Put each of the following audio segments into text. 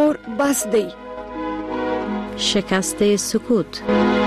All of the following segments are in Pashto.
نور بس دی. شکست سکوت.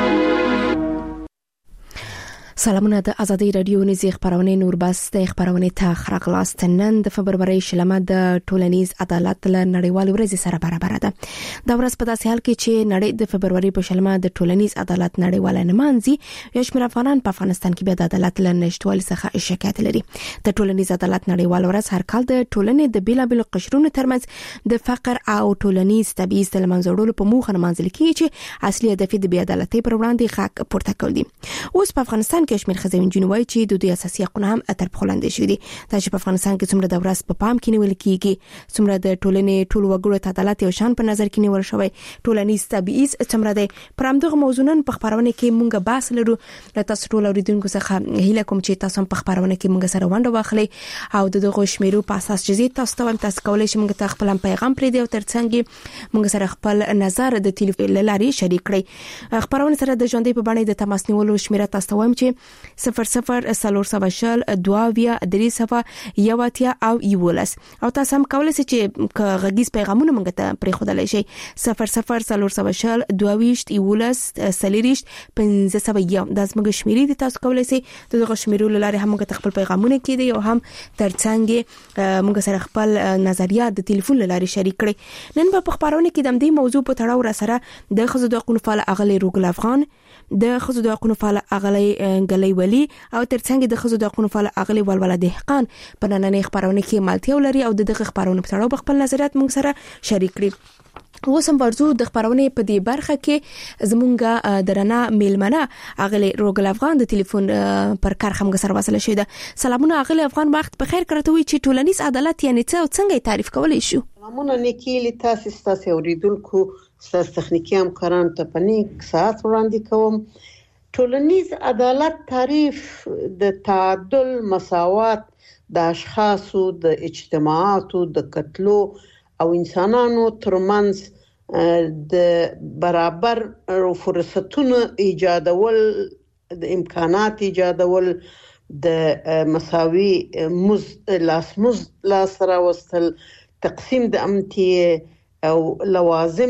سلامونه د ازادي رادیو نيزي خبرونه نور بس د خبرونه ته خراغلاست. نن د فبرवरी شلمه د ټولنیز عدالت له نړیوال ورځ سره برابر ده. دا ورځ په داسې حال کې چې نړۍ د فبرवरी په شلمه د ټولنیز عدالت نړیوال نمانځي، یو شمېر افغانان په افغانستان کې د عدالت له نشټوالي څخه شکایت لري. د ټولنیز عدالت نړیوال ورځ هر کال د ټولنې د بیلابیلو قشرونو ترمنځ د فقر او ټولنیز تبعیض د منځوړلو په موخه نمانځل کیږي چې اصلي هدف د بې عدالتۍ پر وړاندې حق پورته کول دي. اوس په افغانستان کې شمېر خزین جنوي چې د دوی اساسي حقوق هم اتر په خلنده شوی دي. دا چې په افغانستان کې څومره د ورځ په پام کې نیول کیږي، څومره د ټولنې ټول وګړو ته عدالت یو شان په نظر کې نیول شوی، ټولنیز تبعیض څومره دی، پر همدغه موضوعن په خبرونه کې مونږه بحث لرو. له تاسو ټول اوریدونکو څخه هیله کوم چې تاسو په خبرونه کې مونږ سره ونډه واخلئ او دغه شمیرو په اساس چې تاسو ته هم تاسو کولای شئ مونږ ته خپل پیغام پرې دی او ترڅنګ مونږ سره خپل نظر د ټلیفون لارې شریک کړئ. خبرونه سره د ژوندۍ په باندې د تماس نیولو شمیره تاسو وایم چې 00 سلور سواشل دواویا درې صفه یواتیا او یولس او تاسو هم کولای شئ چې غږیز پیغامونه مونږ ته پرې خودلای شئ 00 سلور سواشل دواویشت یولس سلیریشت 1501 د زموږ شمیرې دي. تاسو کولای شئ دغه شمیرو لاره هم مونږ ته خپل پیغامونه کړئ او هم ترڅنګ مونږ سره خپل نظریات د ټلیفون لاره شریک کړئ. نن په خبرونه کې د دې موضوع په تړاو را سره د خزو د حقوقو فعال اغلی روګل افغان، د خزو د حقوقو فعال اغلی غلی ولی او ترڅنګ د خزو د حقوقو فعال اغلی ولوله دهقان په نننې خبرونه کې مالتیا ولري او دغه خبرونه په تړاو خپل نظریات موږ سره شریک کړي. اوس هم ورزو د خبرونه په دې برخه کې زمونږ درنه میلمنه اغلی روګل افغان د ټلیفون پر کار خمګ سره وصل شوی ده. سلامونه اغلی افغان، وخت په خیر کړته وي چې ټولنیز عدالت یعنی څه او څنګه تعریف کولای شو؟ سلامونه نیکیلی تاسو اوریدونکو ستاسو تخنیکی همکاران ته په نیک ساعت وړاندې کوم. ټولنیز عدالت تعریف د تعادل، مساوات د اشخاصو، د اجتماعاتو، د کتلو او انسانانو ترمنځ د برابر فرصتونو ایجادول، د امکانات ایجادول، د مساوي لاس راوستل، تقسیم د امتیه او لوازم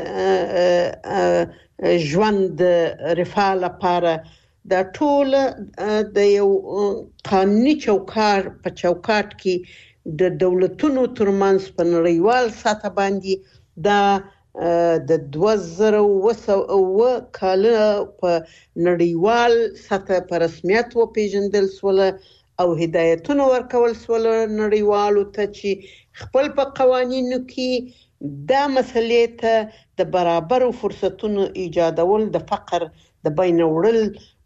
د ژوند رفاه لپاره د ټول د یو قانوني چوکاټ په چوکاټ کې د دولتونو ترمنځ په نړیوال سطح باندې د 2002 کال په نړیوال سطح په رسمیت وپیژندل سول او هدایتونه ورکول سول نړیوالو ته چې خپل په قوانینو کې دا مسلې ته د برابر فرصتونو ایجادول، د فقر د بین وړل،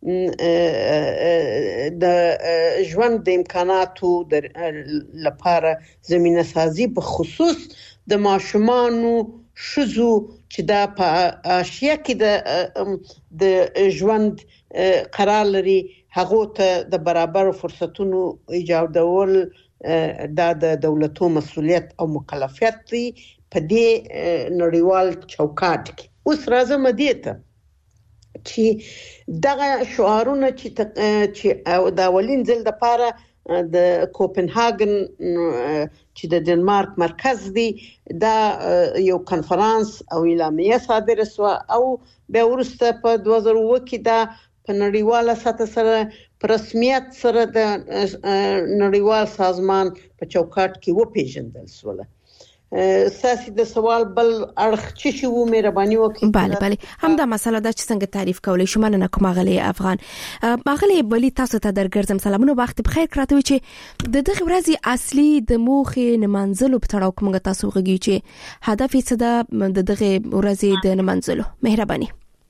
د ژوند د امکاناتو لپاره زمينه سازي، په خصوص د ماشومانو، شذو چې دا په اشیا کې د ژوند قرار لري، هغه ته د برابر فرصتونو ایجادول دا د دولتو مسؤلیت او مکلفیت دی په دې نړیوال چوکاټ کې. اوس راځم دې ته چې دغه شعارونه چې د اولین ځل لپاره د کوپنهاګن چې د ډنمارک مرکز دی دا یو کنفرانس او اعلامیه صادره شو او بیا وروسته په 2002 کې دا په نړیواله سطح سره په رسمیت سره د نړیوال سازمان په چوکاټ کې وپیژندل شول. ساسي د سوال بل اړخ چې شو مهرباني وکړئ. بله هم دا مسله دا چې څنګه تعریف کولای شو. مننه کوم غلي افغان. مغلي بلی تاسو ته درګرځم. سلامونه، وخت بخیر کراته وي چې د دغه ورځې اصلي د موخې نمانځلو په تړاو کوم تاسو غږی چې هدف یې څه ده د دغه ورځې د نمانځلو؟ مهرباني.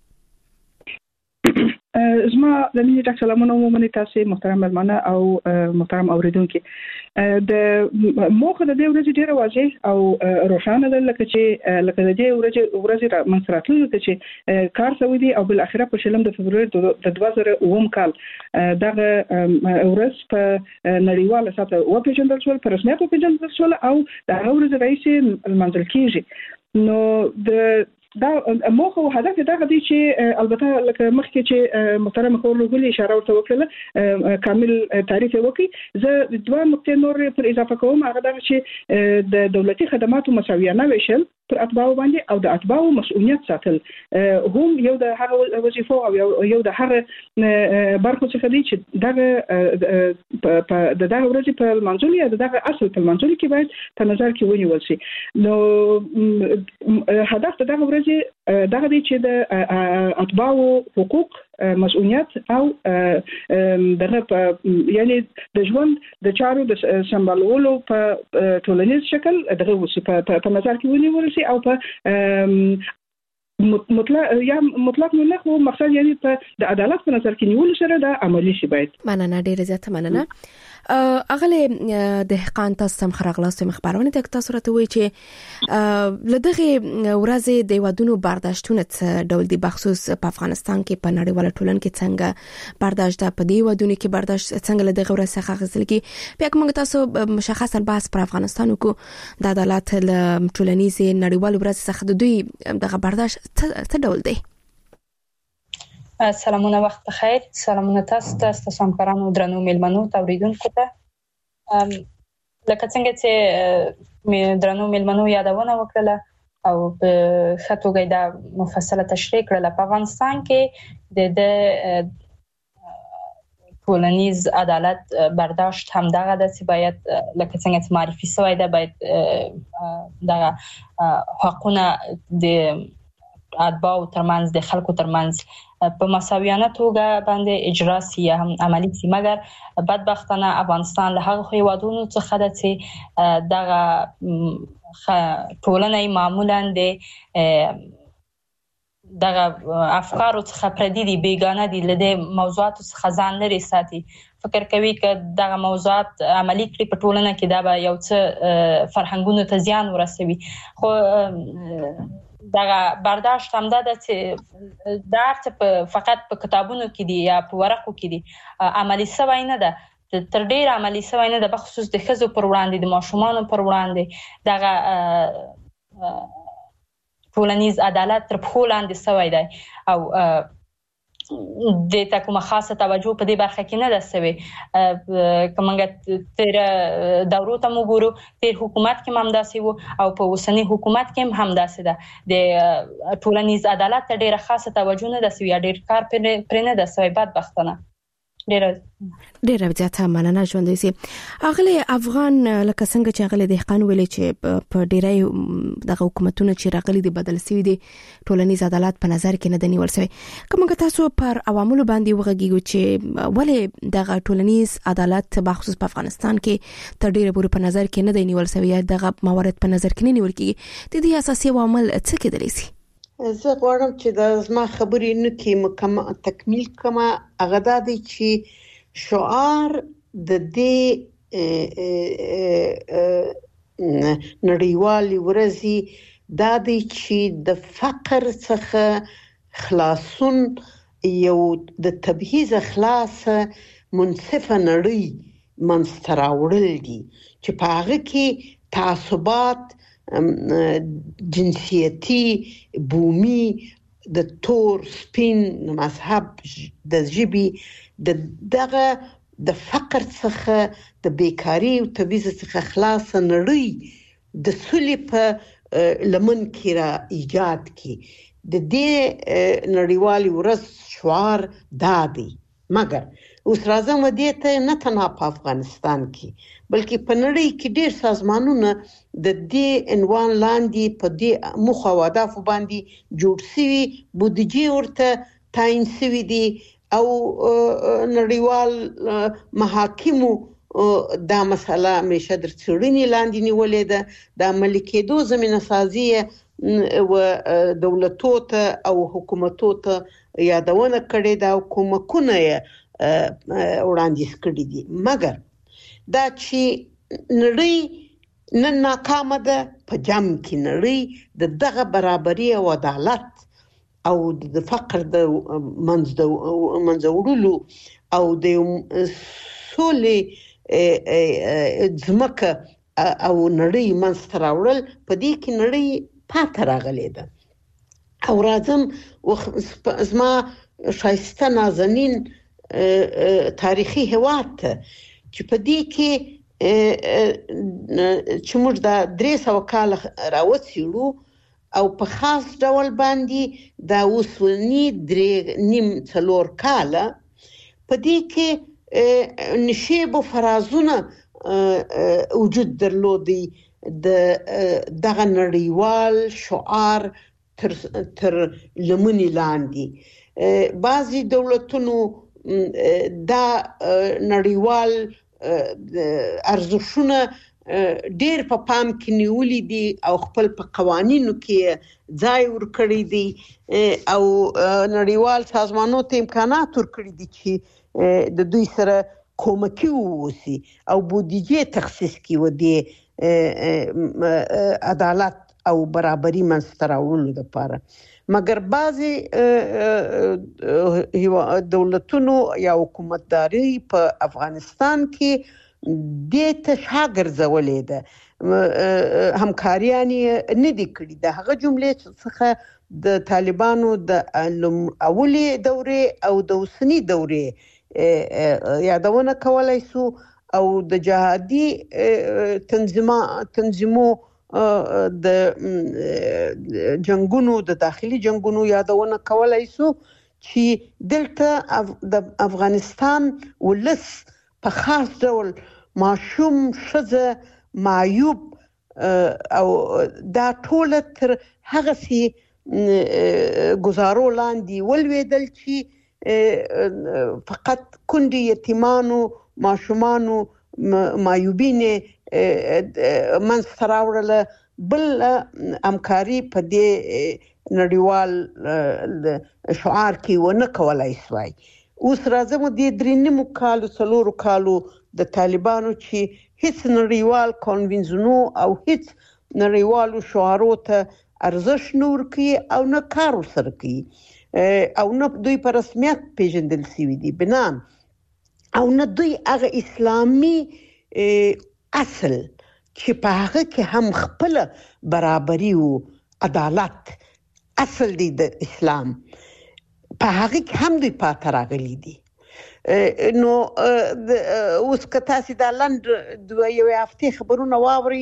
زما د مینې ډک سلامونه ومني تاسو محترم ملمنه او محترم اوریدونکو. د موخه د دې ورځې ډیره واضح او روښانه ده، لکه د دې ورځې را منځراتلو چې کار شوی دی او بل اخره په شلم د فبرवरी د 2009 کال دغه ورځ په نړیواله سطح وپیژندل شو، په رسمیت وپیژندل شو او د هغه ورځ رئیس منځل کیږي. نو د دا موخه او هدف دا غدي چې البته لکه مخکې چې محترم خورلوګل اشاره ورته وکړه کامل تعریف وکړي، زه دوه نقطې نور پر اضافه کوم. هغه دا چې د دولتي خدماتو مساویانه ویشل پر اتباع باندې او د اتباع مسؤلیت ساتل هم یو د هغه وظیفو او یو د هغه برخو څخه دی چې دغه په دغه ورځ په منځلي یا دغه اصل په منځلي کې باید په نظر کې ونیول شي. نو هدف دغه ورځ دغه دی چې د اتباع حقوق مسؤلیت او دغه یعنی د ژوند د چارو د سمبالولو په ټولنیز شکل دغه وسی په نظر کې ونیول شي او په مطلق نه خو مقصد یعنی په د عدالت په نظر کې نیول سره د عملی شي باید. مننه ډیره زیاته مننه. اغله دهقان تاسو خرغلاست مخبرونه د تاسو راته وی چې لدغه ورځې د ودونو برداشتونه ډول دي بخصوص په افغانستان کې په نړیواله ټولنه کې څنګه برداشت ده په دې ودونو کې برداشت څنګه لدغه ورځ څخه غوښتل کی په کومه تاسو مشخصا بحث پر افغانستان کو د عدالت ټولنیز نړیوال ورځ څخه د دوی دغه برداشت څه ډول دی؟ سلامونه، وخت بخیر. سلامونه تاسو همکارانو درنو میلمنو اوریدونکو ته. لکه څنګه چې درنو میلمنو یادونه وکړه او په خاطر دا مفصله تشریح کړل، په افغانستان کې د ټولنیز عدالت برداشت هم دغه د چې باید لکه څنګه چې معرفي شوی ده باید دغه حقونه د اتباع ترمنځ د خلکو ترمنځ په مساویانه توګه باندې اجرا سي یا هم عملی سي، مګر بدبختانه افغانستان له هغه هیوادونو څخه ده چې دغه ټولنه معمولا د دغه افکارو څخه پردي دي، بیگانه دي، لدې موضوعاتو څخه ځان لري ساتي، فکر کوي چې دغه موضوعات عملی کړي په ټولنه کې دا به یو څه فرهنګونو ته زیان ورسوي. خو دغه برداشت هم ده چې دا څه فقط په کتابونو کې دي یا په ورقو کې دي، عملی شوی نه ده، تر ډیر عملی شوی نه ده، بخصوص د ښځو پر وړاندې، د ماشومانو پر وړاندې دغه ټولنیز عدالت تر پښو لاندې شوی دی او د تا کومه خاصه توجه په دې برخه کې نه ده شوې. کومه تیر دورو ته وګورو، تیر حکومت کې هم داسې وو او په اوسنی حکومت کې هم داسې ده، د ټولنیز عدالت ته ډیره خاصه توجه نه ده شوې یا ډیر کار پرې نه ده شوی، بدبختانه. ډیره زیاته مننه ژوندۍ سي. اغله افغان لکه څنګه چې اغله دهقان ویلي چې په ډیرای دغه حکومتونو چې راغلي دي بدل شوی دي، ټولنیز عدالت په نظر کې نه دی نیول شوی. کومه تاسو پر عواملو باندې وغږیږو چې ولې دغه ټولنیز عدالت بخصوص په افغانستان کې تر ډیره پورې په نظر کې نه دی نیول شوی یا دغه موارد په نظر کې نه نیول کیږي؟ د دې اساسي عوامل څه کېدلی شي؟ زه غواړم چې د زما خبرې نه کې تکمیل کما هغه دا دی چې شعار د دې نړیوالې ورځې دا دی چې د فقر څخه خلاصون یو د تبعیض خلاص منصفه نړۍ منځته راوړل دي چې په هغه کې تعصبات جنسیتی، بومي، د تور سپین مذهب، د ژبې دغه د فقر څخه د بیکاری او تبعیض څخه خلاص نړۍ د سولې په لمن کې را ایجاد کی. د دې نړیوالې ورځ شعار دا دی. مګر اوس راځم دې ته نه تنها په افغانستان کې بلکې په نړۍ کې ډېر سازمانونه د دې عنوان لاندې په دې موخه او اهدافو باندې جوړ شوي، بودیجې ورته تعیین شوي دي او نړیوال محاکمو دا مسله همیشه در څېړنې لاندې نیولې ده. د عملي کېدو زمینه سازي و دولتو ته او حکومتو ته یادونه کړې ده او کومکونه یې وړاندیز کړي دي. مګر دا چې نړۍ نن ناکامه ده په جام کې، نړۍ دغه برابري او عدالت او د فقر د منځوړلو او د سولې ځمکه او نړۍ منځته راوړل په دې کې نړۍ پاتې راغلې ده. او راځم زما ښایسته نازنین تاریخي هیواد ته چې په دې کې چې موږ دا 300 کال راوڅېړو او په خاص ډول باندې دا وسولني 3.5 کاله په دې کې نشیب و فرازونه وجود درلودي د دغه نړیوال شعار تر لمنې لاندې بعضی دولتونو دا نړیوال ارزښتونه ډېر په پام کې نیولي دي او خپل په قوانینو کې ځای ورکړی دي او نړیوال سازمانونو ته امکانات ورکړي دي چې د دوی سره کومکی ووسی او بودیجه تخصیص کړي ودی عدالت او برابرۍ منځته راوړلو لپاره مګر بعضی دولتونو یا حکومتداري په افغانستان کې د تشاګرځولې ده همکاریان نه دي کړي د هغه جملې څخه د طالبانو د اولي دورې او د اوسنی دورې یادونه کولای سو او د جهادي تنظیمو د جنگونو د داخلي جنگونو یادونه کولای سو چې دلته د افغانستان ولس په خاص ډول ماشوم شزه معیوب او دا ټول تر هغه سي گزارو لاندې ولویدل چې فقط کندي یتیمانو ماشومانو معیوبین منستراورل بل همکاري په دې نړیوال شعار کې ونه کولای شوی اوس راځم د 3.5 کالو 4 کالو د طالبانو چې هیڅ نړیوال کنوینزنو او هیڅ نړیوالو شعارو ته ارزښت نور کوي او نه کار سره کوي او نه دوی په رسمیت پیژندل شوی دي بنان او نه دوی هغه اسلامي اصل چې په هغه کې هم خپل برابرۍ او عدالت اصل دی د اسلام په هغه کې هم دوی پاتې راغلي دي نو اوس که تاسو د لند یو هفته خبرونه واوري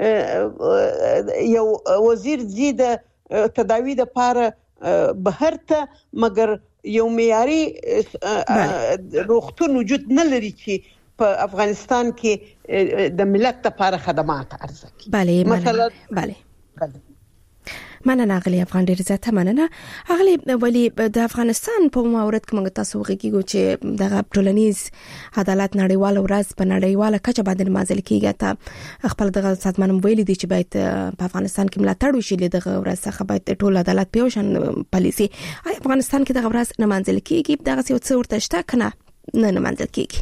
یو وزیر زید تداوی د پاره بهر ته مګر یو معیاري روغتون وجود نه لري چې په افغانستان کې د ملت لپاره خدمات ارزه کوي بله مثلا بله مننه غلی افغان ډیر زیاته مننه غلی ولی د افغانستان په مورد کې موږ تاسو غږیږو چې د ټولنیز عدالت نړیوال ورځ په نړیواله کچه باندې مازل کیږي ته خپل دغه سازمان ویلي دي چې باید په افغانستان کې ملاتړ وشي دغه ورځ څخه باید ټول عدالت په شان پالیسي افغانستان کې دغه ورځ نه مازل کیږي دغه څه ورته شته کنه نه مازل کیږي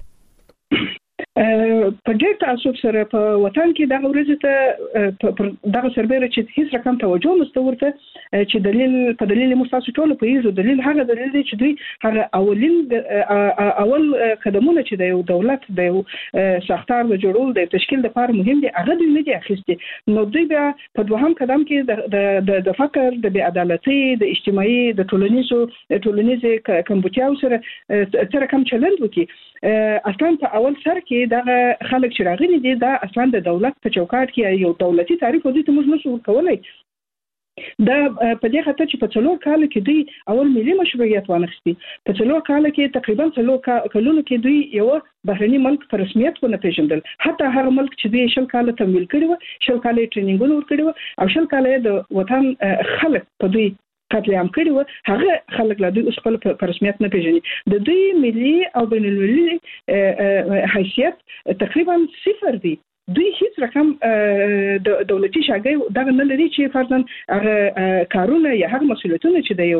په ډېر تعصب سره په وطن کې دغه ورځ ته دغه سربېره چې هیڅ رقم توجه مستورته چې دلیل مستاسو ټول په یوه دلیل هغه دلیل دی چې دوی هغه اول قدمونه چې د یو دولت د یو ساختار د جوړول د تشکیل لپاره مهم دي هغه دوی نه دي اخیستي نو دوی بیا په دوهم قدم کې د فقر د بې عدالتۍ د اجتماعي د ټولنیز کمبودیا سره تر کوم چلند وکي اصلا په اول سر کې دغه خلک چې راغلي دي دا اصلا د دولت په چوکاټ کې یو دولتي تعریف ودی ته موږ نشو کولای دا په دې خاطر چې په 4 کال کې دوی اول ملي مشروعیت وانخستي په 4 کال کې تقریبا 4 کلونو کې دوی یو بهرني ملک په رسمیت ونه پیژندل حتی هغه ملک چې دوی 10 کال تمویل کړي و 10 کال ټریننګونه ورکړي و او 10 کال د وطن خلک په دوی قتل عام کړي و هغه خلک لا دوی اوس خپل په رسمیت نه پیژني د دوی ملي او بین المللي حیثیت تقریبا صفر دی دوی هیڅ رقم دولتي شاګي دغه نه لري چې فرضاً هغه کارونه یا هغه مسؤلیتونه چې د یو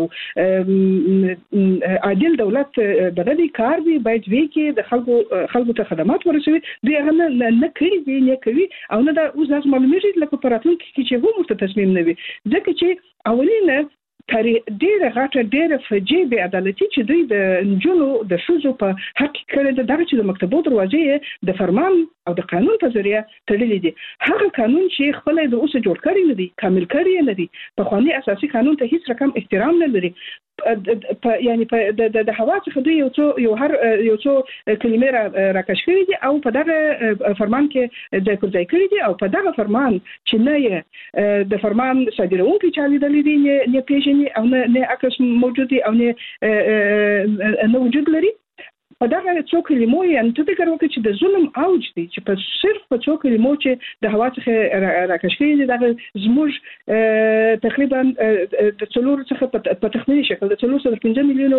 عادل دولت دغه دی کار دی باید وی کې د خلکو ته خدمات ورسوي دوی هغه نه کوي نه کوي او نه دا اوس لازم معلومیږي لکه پراتون کې چې هم تصمیم نه وي ځکه چې اولینه ډېره غټه ډېره فجیع بې عدالتي چې دوی د نجونو د ښځو په حق کې کړې ده دغه چې د مکتبو دروازې د فرمان او د قانون په ذریعہ تړلې دي. هغه قانون چې خپل د اوسه جوړ کړی نه دي، کامل کړی نه دي، په خواني اساسي قانون ته هیڅ رقم احترام نه لري. یعنی په د هوا څخه دوی یو څو کلمې راکش کړي دي او په دغه فرمان کې ځای پر ځای کړي دي او په دغه فرمان چې نه د فرمان صادرونکو چالي د لیدي نه پیژني او نه عکس موجود دي او نه وجود لري. په دغه څو کلمو یې ته فکر وکړي چې د ظلم اوج دي چې په صرف په څو کلمو چې د هوا څخه راکش کړي دي دغه زموږ تقریبا د څلور څخه په تخمیني شکل د 3.5 میلیونو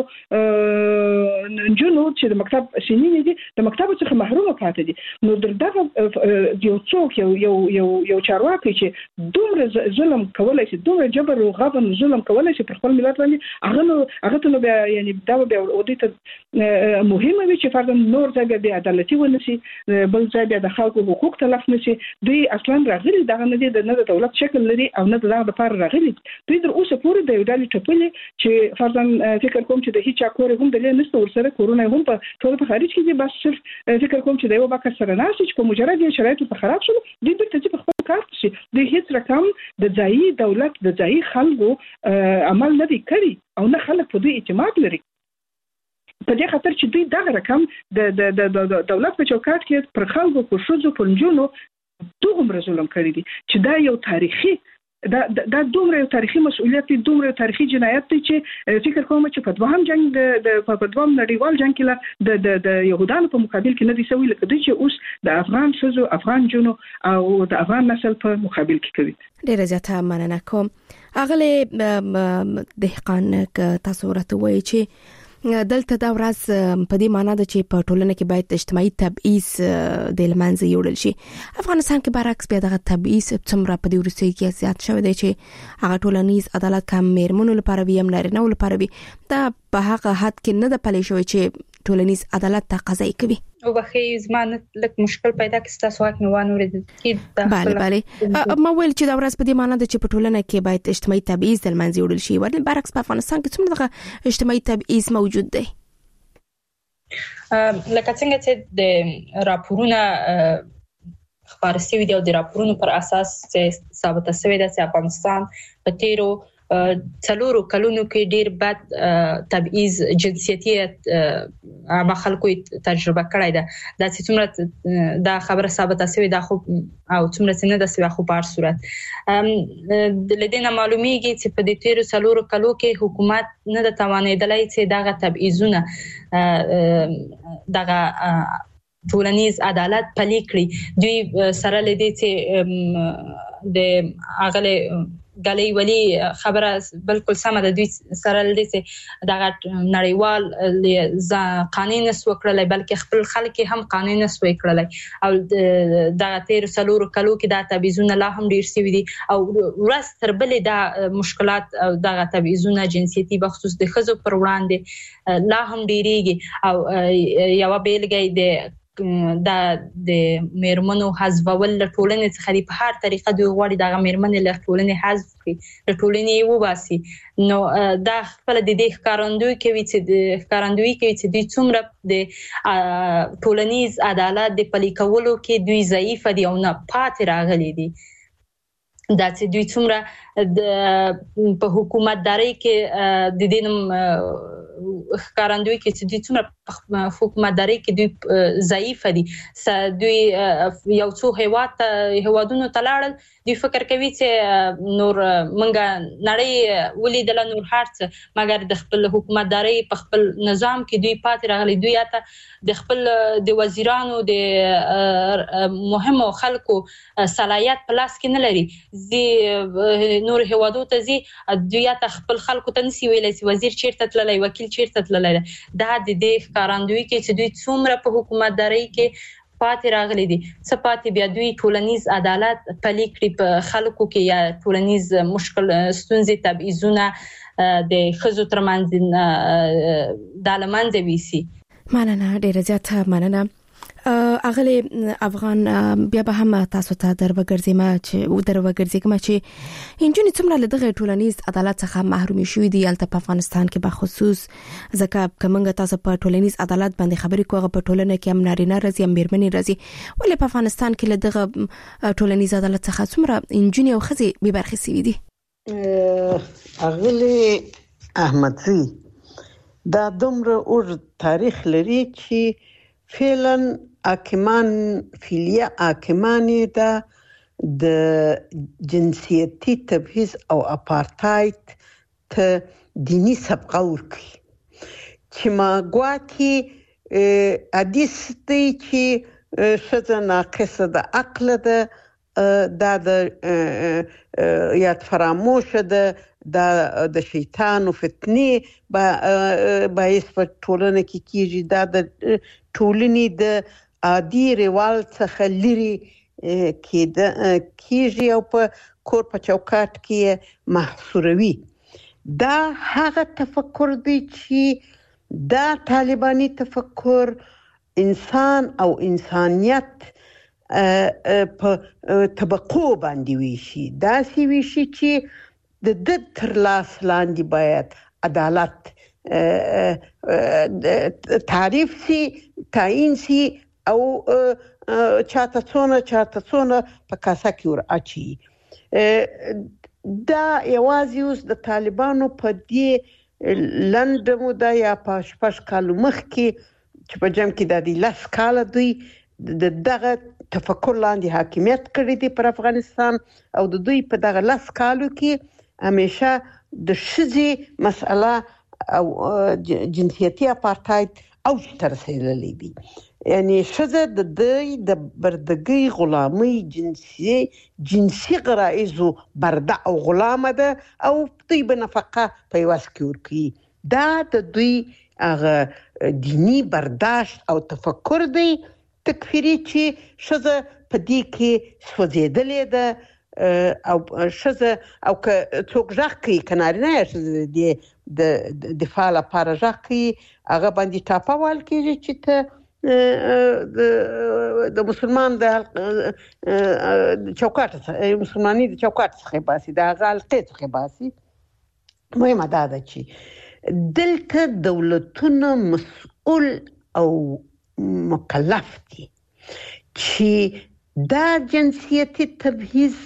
جنو چې د مکتب سنین دي د مکتب څخه محروم پاتې دي. نو دغه یو څوک یو چارواکي چې دومره ظلم کولای شي، دومره جبر او غبن ظلم کولای شي پر خپل ملت باندې، هغه ته بیا یعنی دا بیا ودیته مهمه وي چې فرضاً نور ځای بیا عدالتي ونشي، بل ځای بیا د خلکو حقوق تلف نشي. دوی اصلا راغلي دغه نه دي د دولت شکل لري او نه دغه لپاره راغلي. دوی تر اوسه پورې د یو ډول ټپلې چې فرضاً فکر کوم چې د هیڅ کور هم د لنسته ورسره کورونه هم په ټول په خارج کې دي، بس صرف فکر کوم چې د یو بکر سره ناشي چې په مجرد شرایطو په خراب شول دوی بیرته چې په خپل کار شي. دوی هیڅ رقم د ځایي دولت د ځایي خلکو عمل نه دی کړی او نه خلک په دوی اعتماد لري. په دې خاطر چې دوی دغه رقم د دولت په چوکاټ کې پر خلکو په شوزو په نجونو دومره ظلم کړی دي چې دا یو تاریخي دا دومره یو تاریخي مسؤلیت دی، دومره تاریخي جنایت دی چې فکر کوم چې په دوهم جنگ په دوهم نړیوال جنگ کې د يهودانو په مقابل کې نه دي سوي لکه دوی چې اوس د افغان شوزو، افغان جنو او د افغان نسل په مقابل کې کوي. ډیره زیاته مننه کوم. اغله دهقان تاسو ورته وایي چې دلته دا ورځ په دې معنی ده چې په ټولنه کې باید اجتماعي تبعیض د لمنځه یوړل شي. افغانستان کې برعکس بیا دغه تبعیض څومره په دې وروستیو کې زیات شوی دی چې هغه ټولنیز عدالت کم میرمنو لپاره وي هم نارینه‌و لپاره وي. دا په هغه حد کې نه ده پلی شوی چې ټولنیز عدالت تقاضا کوي. او بخي زمانه لک مشکل پیدا کې تاسو واک نه وانه ورته بله ما ویل چې دا ورځ په دې معنی ده چې په ټولنه کې باید اجتماعي تبعیض د لمنځه یوړل شي. ورته برعکس په افغانستان کې څومره دغه اجتماعي تبعیض موجود دی. لکه څنګه چې د راپورونه خبرسي وي او د راپورونو پر اساس ثابت شوی دی چې افغانستان په تیرو 4 کلونو کې ډیر بد تبعیض جنسیتي عامه خلکو تجربه کړی ده. دا چې څومره دا خبره ثابته شوی ده خو او څومره څنګه د سوي خو په هر صورت د لدينا معلومیږي چې په دې تیرو 4 کلو کې حکومت نه د توانیدلای چې دغه تبعیضونه دغه ټولنیز عدالت پلي کړي. دوی سره لدی چې د اغله غلي ولي خبره بالکل سم ده. دوی سره لدی چې دغه نړیوال قانون نسو کړلای بلکې خپل خلک هم قانون نسو کړلای او دغه تیر 4 کلو کې دا تبعیضونه لا هم ډیر سوي دي او ورځ تر بلې دا مشکلات او دغه تبعیضونه جنسیتي بخصوص د خزو پر وړاندې لا هم ډیریږي. او یو بیلګه د میرمنو حذفول له ټولنې څخه په هر طریقه دوی غواړي دغه میرمنې له ټولنې حذف کړي، له ټولنې وباسي. نو دا خپل د دې ښکارندوی کوي چې دوی څومره د ټولنیز عدالت د پلي کولو کې دوی ضعیف دي او نه پاتې راغلي دي. دا چې دوی څومره په حکومتداري کې د دینم ښکارندوی کې چې دوی څومره حکومتداري کې دوی ضعیف دي. دوی یو څو هیوادونو ته لاړل، دوی فکر کوي چې نور منګه نړۍ ولیدل نور هرڅ، مګر د خپل حکومتداري په خپل نظام کې دوی پاتې راغلي. دوی یا ته د خپل د وزیرانو د مهمو خلکو صلاحیت په لاس کې نه لري. زی نور هیوادو ته زی دوی یا ته خپل خلکو ته نسی ویلای چې وزیر چیرته تللی، وکیل چیرته تللی. دا د دې ښکارندوی کې چې دوی څومره په حکومتداري کې پاتې راغلي دي. څه پاتې بیا دوی ټولنیز عدالت پلي کړي په خلکو کې یا ټولنیز مشکل ستونزې تبعیضونه د ښځو ترمنځ د لمنځه ویسي. مننه، ډیره زیاته مننه. اغلی افغان بیا به هم تاسو ته دروګرځم چې انجونی څومره له دغه ټولنیز عدالت څخه محروم شوې دي البته په افغانستان کې به خصوص ځکه کومه تاسو په ټولنیز عدالت باندې خبرې کوغه په ټولنه کې هم نارینه راځي هم میرمنې راځي ولې په افغانستان کې له دغه ټولنیز عدالت څخه څومره انجونی او خزي به برخه سوي دي اغلی احمدزي دا دومره اور تاریخ لري چې فعلا حاکمان دا د جنسیتي تبعیض او اپارتاید ته دینی سبقه ورکړي چې ما ګواکې حدیث دی چې ښځه ناقصه د عقل ده دا د یاد فراموشه ده دا د شیطان او فتنې باعث په ټولنه کې کیږي دا د ټولنې د عادي روال څخه لري کیږي او په کور په چوکاټ کې محصوروي دا هغه تفکر دی چې دا طالباني تفکر انسان او انسانیت په طبقو باندې ویشي دا سی ویشي چې د تر لاس لاندې باید عدالت تعریف سي تعیین سي او چاته څونه په کاسه کې ور اچي دا یوازې اوس د طالبانو په دې لنډ موده یا په 6 کال مخکې چې په جام کې د 10 کال دوی دغه تفکر لاندې حاکمیت کړی دی پر افغانستان او د دوی په دغه 10 کالو کې همیشه د شذې مسأله او جنسیتي اپارتاید او تر رسیدلې دي یعنی شذ د بردګۍ غلامۍ جنسي غرایزو برده او غلامه ده او دوی په نفقه په واس کې ورکی دا د دوی هغه دینی برداشت او تفکر دی تکفیری چې شذ په دې کې سوځیدلې ده او شذ او که څوک ځخ کوي کنارینه شذ د دفاع لپاره ځخ کوي هغه باندې ټاپوال کېږي چې ته د مسلمان د چوکاټ مسلمانۍ د چوکاټ څخه باسي د غلطۍ څخه باسي مهمه ده چې دلته دولتونه مسؤل او مکلف دي چې دا جنسیتي تبعیض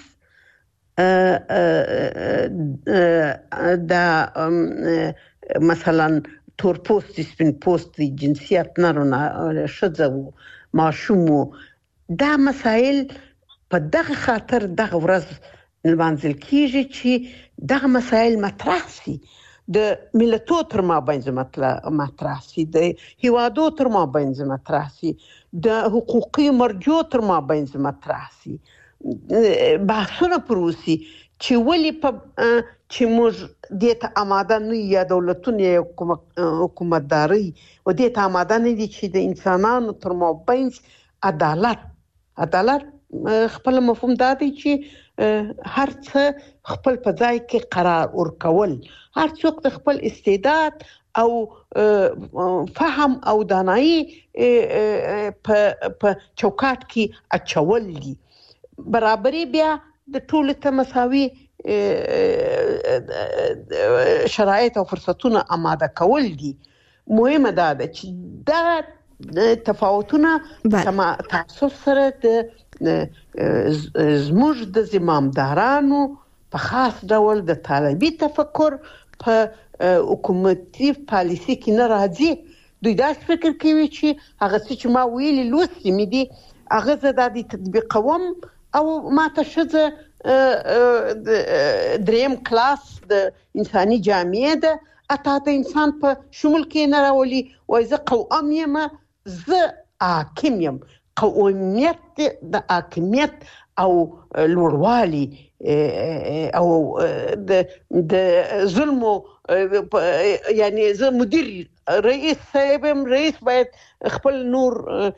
دا مثلا تور پوست سپین پوست جنسیت نرونه شذ او ماشوم دا مسائل په دغه خاطر دغه ورځ لمانځل کیږي چې دغه مسائل مطرح شي د ملتو تر مابین مطرح شي د هیوادو تر مابین مطرح شي د حقوقي مرجو تر مابین مطرح شي بحثونه پروسي چې ولی په چې موږ دې ته آماده نه یا دولتونه حکومتداري او دې ته آماده نه دي چې د انسانانو تر مابین عدالت خپل مفهوم دا دی چې هر څه خپل په ځای کې قرار ورکول هر څوک د خپل استعداد او فهم او دانایی په چوکاټ کې اچول دي برابرۍ بیا د ټولو ته مساوي شرایط او فرصتونه آماده کول دي مهمه ده چې دا تفاوتونه تاسو سره د زموږ د زمامدارانو په خاص ډول د طالبي تفکر په حکومتي پالیسي کې نه راځي دوی دا فکر کوي چې هغه چې ما ویلي لوستي مې دي هغه زه د تطبیقوم او ما ته شذ دریم کلاس د انساني جامعه ده اته د انسان په شمول کې نه راولي وای زه قوم یم زه حاکم یم قومیت د حاکمیت او لوړوالي او د ظلم یعنی زه مدیر رئیس باید خپل نور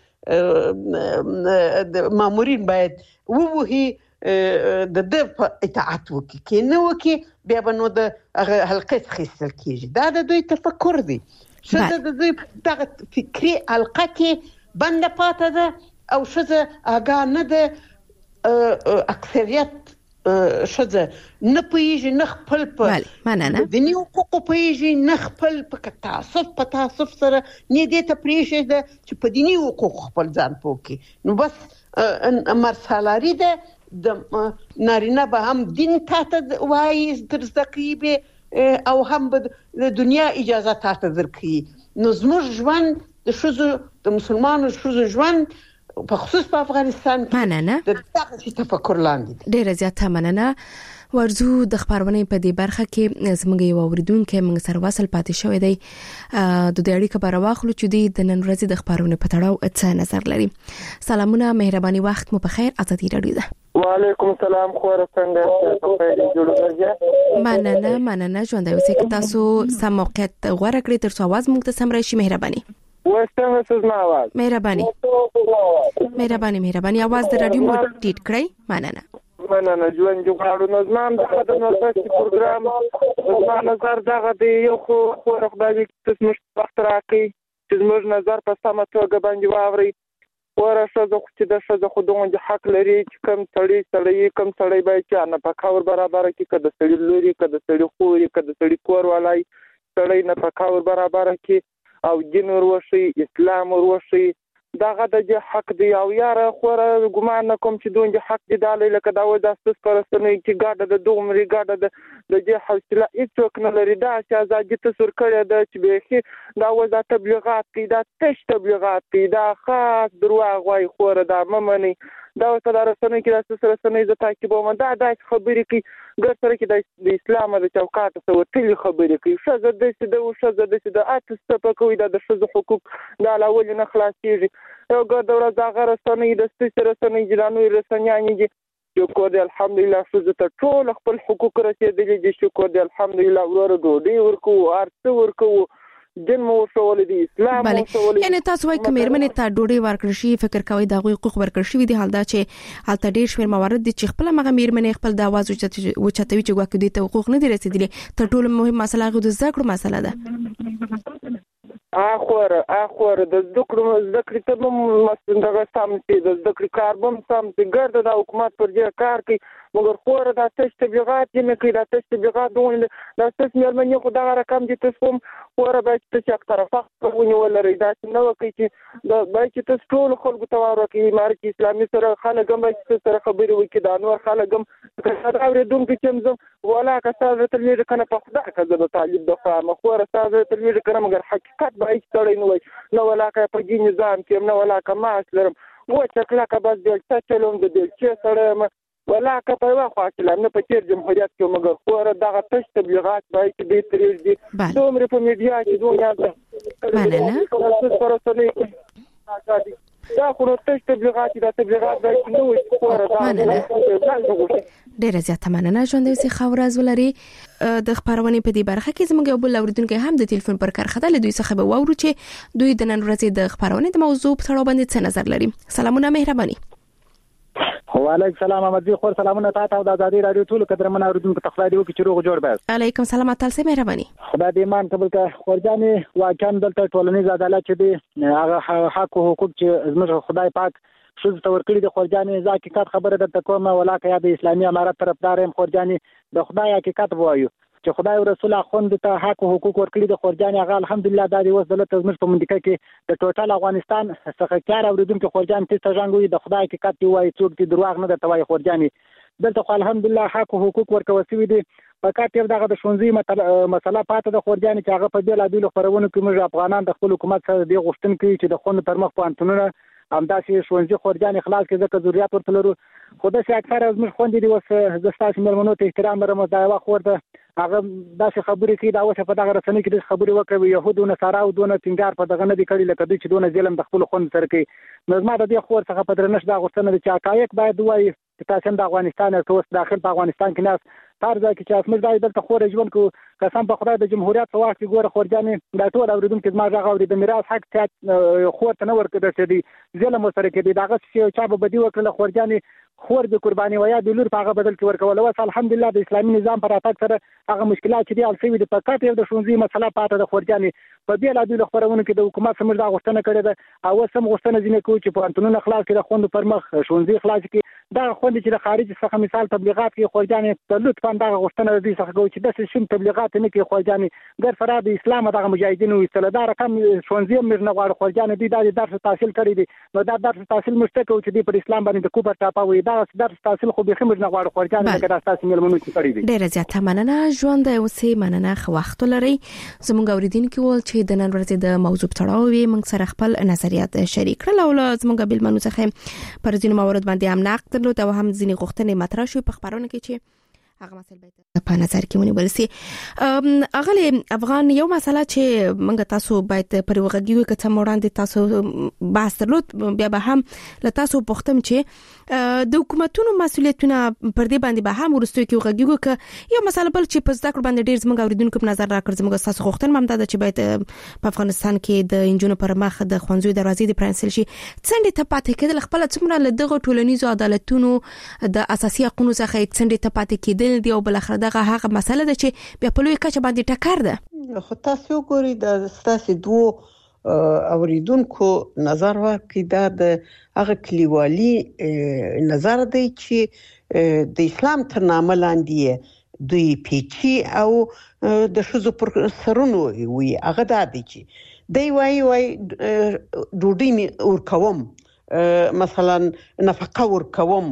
مامورین باید ووهي د په اطاعت وکي کې نه وکي بیا به نو د حلقې خېستل کیږي دا د دوی تفکر دی چې د دوی دغه فکری حلقه کې بنده پاتې ده او ښځه آګاه نه ده. اکثریت ښځه نه پوهیږي، نه خپل په دیني حقوقو پوهیږي، نه خپل په تعصب سره نه دې ته پرېښوده چې په دیني حقوقو خپل ځان پوه کړي. نو بس مرسالاري ده د نارینه به هم دین تاته وایي در زده کوي به او هم به د دنیا اجازه تاته درکوي. نو زموږ ژوند د ښځو د مسلمانو ښځو ژوند په خصوص په افغانستان کې د دغه تفکر لاندې ډېر زیاته مننه. ورزو د خبرونه په دې برخه کې زموږ یو اوریدونکو موږ سره وصل پاتې شوی دی. د دې اړیکه بار واخلو چې د نن ورځې د خبرونه په تړاو څه نظر لري. سلامونه، مهرباني، وخت مو په خیر. ازادي رادیو ده. وعلیکم السلام. خو څنګه مننه ژوند اوسې که تاسو سم موقعیت غوړه کړی تر څو आवाज موږ ته سم راشي. مهرباني مهرباني आवाज د رادیو مو ټیټ کړئ. مننه ژوند جوړو نظام د نوښت پروګرام په نظر دغه دی یو خو خدای چې موږ وخت راکړي چې موږ نظر په سمه توګه باندې واوري. ورشه زه چې د ښځو خودونه حق لري چې کم سړی باید چې نه په کور برابر کې کده سړی لوري کده سړی خوري کده سړی کور ولای سړی نه په کور برابر کې او دین وروشي اسلام وروشي دغه د حق دی. او یاره خوره ګمان کوم چې دوی حق دی دالې لکه دا و د اساس پرستنې چې ګاډه د دومره ګاډه د حوصله هیڅوک نه لري. دا چې ازادي تصور کړی دا چې به دا و د تبلیغات کې دا تش تبلیغات کې دا خاص دروغ وای خوره دا ممنې دا وسره رسنۍ کې د سره رسنۍ ز تعقیبوم دا خبرې کې ګر سره کې د اسلام د چوکاټ سره تل خبرې کوي. ښځه د اتست په کوي د ښځو حقوق د الاول نه خلاصيږي. یو ګر دوره زاغه رسنۍ د سره رسنۍ جلانو رسنیانې دي. شکر دی الحمدلله ښځو ته ټول خپل حقوق رسیدلي دي. شکر دی الحمدلله ورور ډوډۍ ورکو ارڅ ورکو دین مو شول دي اسلام مو شول. یعنی تاسو وايي کوم مرمنه ته ډوډۍ ورکړل شي فکر کوي دا حقوق ورکړل شي دي. حال دا چې حالت ډیر شمیر موارد دي چې خپل مغه مرمنه خپل د आवाज وچتوي چې واکې دي ته حقوق نه دي رسیدلي. تر ټولو مهم مسله غو د ذکر مسله ده. اخر د ذکر ته مسندغه سم چې د ذکر کاربم سم چې ګرد د حکومت پر ځای کار کوي مګر خور د تاسو تبلیغات یې نه کوي. د تاسو تبلیغات دوی د تاسو مرمنه خو دا رقم دي تاسو خور به چې څه طرفه کوي ولري دا نو کوي چې د باید چې تاسو ټول خلکو ته ورکړي مار چې اسلامي سره خلک هم سره خبرې وکړي دا نور خلک هم دا اوریدونکو چې زم ولا که تاسو ته لږ کنه په خدا که د طالب د فهم خور تاسو ته لږ کنه مګر حقیقت به هیڅ تړي نه وي نو ولا که په دې نظام کې نو ولا که ما اسلام و چې کله که بس د چلون د چې سره ولا که په واخا اسلام نه په چیر جمهوریت کې مګر خور دغه تش تبلیغات به کې دې ترې دي دومره په میډیا کې دومره دا خو تش تبلیغات د تبلیغات د نوې خور دا ډېر زیات مننه. ژوند اوسې خورز ولري د خبرونه په دې برخه کې زموږ یو بل اوریدونکو هم د ټلیفون پر کار خدای له دوی څخه به وورو چې دوی د نن ورځې د خبرونه د موضوع په اړه باندې څه نظر لري. سلامونه مهرباني. وعلیکم السلام احمدجی خور سلامونه تاسو او د آزادي رادیو ټول قدرمن اوریدونکو ته خدای دې وکړي چې روغ جوړ بس. علیکم السلام تاسو مهرباني. خدای دې ایمان قبول کړي. خورجانې واقعا دلته ټولنیز عدالت چې دی هغه حق او حقوق چې زموږ خدای پاک ښځو ته ورکړي د خورجانې حقیقت خبره درته کومه ولاکه یا د اسلامي امارت طرفدار يم. خورجانې د خدای حقیقت وایو چې خدای او رسول اخوند ته حق او حقوق ورکړي د خورجانې هغه الحمدلله د اوس دولت زموږ په منطقه کې د ټوټل افغانستان څخه کار اوریدونکو خورجان ته څنګه د خدای حقیقت وایي څوک دې دروغ نه درته وایي. خورجانې دلته الحمدلله حق او حقوق ورکول شوی دي. فقط یو دغه د شونځي مسله پاتې د خورجانې چې هغه په بیلابیلو خبرونو کې موږ افغانان د خپل حکومت سره دی غوښتنه کوي چې د خوند پر مخ پانتونونه همداسې شونځي خورجانې خلاص کې ځکه ضرورت ورته لرو. خو د څه اکثر از موږ خوندې دي وس د تاسو ملمنو ته احترام لرم دا یو خور ده هغه داسې خبرې کوي دا اوس په دغه رسنۍ کې د خبرې وکړي يهودو نه سارا او دونه ټینګار په دغه نه دي کړی لکه دوی چې دونه ظلم د خپل خوند سره کوي. نو زما د دې خور څخه په درنښت دا غوښتنه ده چې حقایق باید وایي چې تاسو د افغانستان او داخل په افغانستان کې نه تارځه کې چې اسمه دای دلته خور ژوند کو قسم په خدای د جمهوریت په وخت کې ګوره خورجانې دا ټول اوریدونکو زما ځای غوړي د میراث حق ته خور ته نه ورکړل شي ظلم سره کې دغه چې چا به بدی وکړه خورجانې خور د قرباني ویا د لور په هغه بدل کې ورکول. او الحمدلله د اسلامي نظام پر راتګ سره هغه مشکلات چې دی الفوی د پکات یو د شونځي مسله پاتې د خورجانې په دې لا د خبرونه کې د حکومت سمجھ دا غوښتنه کړې ده او سم غوښتنه ځینې کوي چې په انټونو خلاص کې د خوند پر مخ شونځي خلاص کې دا خوند چې د خارج څخه مثال تبلیغات کې خورجانې په لطفا دا غوښتنه دې څخه کوي چې د شوم تبلیغات نه کې خورجانې ګر فراد اسلام دغه مجاهدینو استلدار رقم شونځي موږ نه غواړو خورجانې دې د درس تحصیل کړی دي نو دا درس تحصیل مشته کوي چې په اسلام باندې د کوبر ټاپوي دا درس تحصیل خو به موږ نه غواړو خورجانې دا تاسو ملمنو چې کړی دي. ډیره زیاته مننه ژوند اوسې مننه خو وخت لري زموږ اوریدونکو ول چې د نن ورځې د موضوع تړاو وي موږ سره خپل نظریات شریک کړل او زموږ بل منو څخه پر ځینو موارد باندې هم نقد درلود او هم ځینې غوښتنې مطرح شوې په خبرونه کې چې هغه مسله په نظر کې ونیول سي. اغلی افغان یو مسله چې موږ تاسو باید پر وګړو کې څه وړاندې تاسو بحث درلود بیا به هم له تاسو پوښتم چې د حکومتونو مسؤلیتونه پر دې باندې به هم ورستوي کې وګړو کې یو مسله بل چې په زده کړه باندې ډیر زموږ اوریدونکو په نظر راکړ زموږ تاسو غوښتنه هم ده چې باید په افغانستان کې د انجونو پر مخ د خوندزوی دروازې د پرانسل شي څنګه ته پاتې کېدل خپل څومره له دغه ټولنیزو عدالتونو د اساسي حقوقو څخه څنګه ته پاتې کېدل دی او بل اخر دغه هغه مسله ده چې بیا په لوی کچه باندې ټکر ده. خو تاسو ګورئ د تاسو دوه اوریدونکو نظر ورکړي دا د هغه کلیوالي نظر دی چې د اسلام تر نامه لاندې دوی پیچي او د شذو پر سرونو وي هغه دا دی چې دی وای ډوډۍ می ورکوم مثلا نفقه ورکوم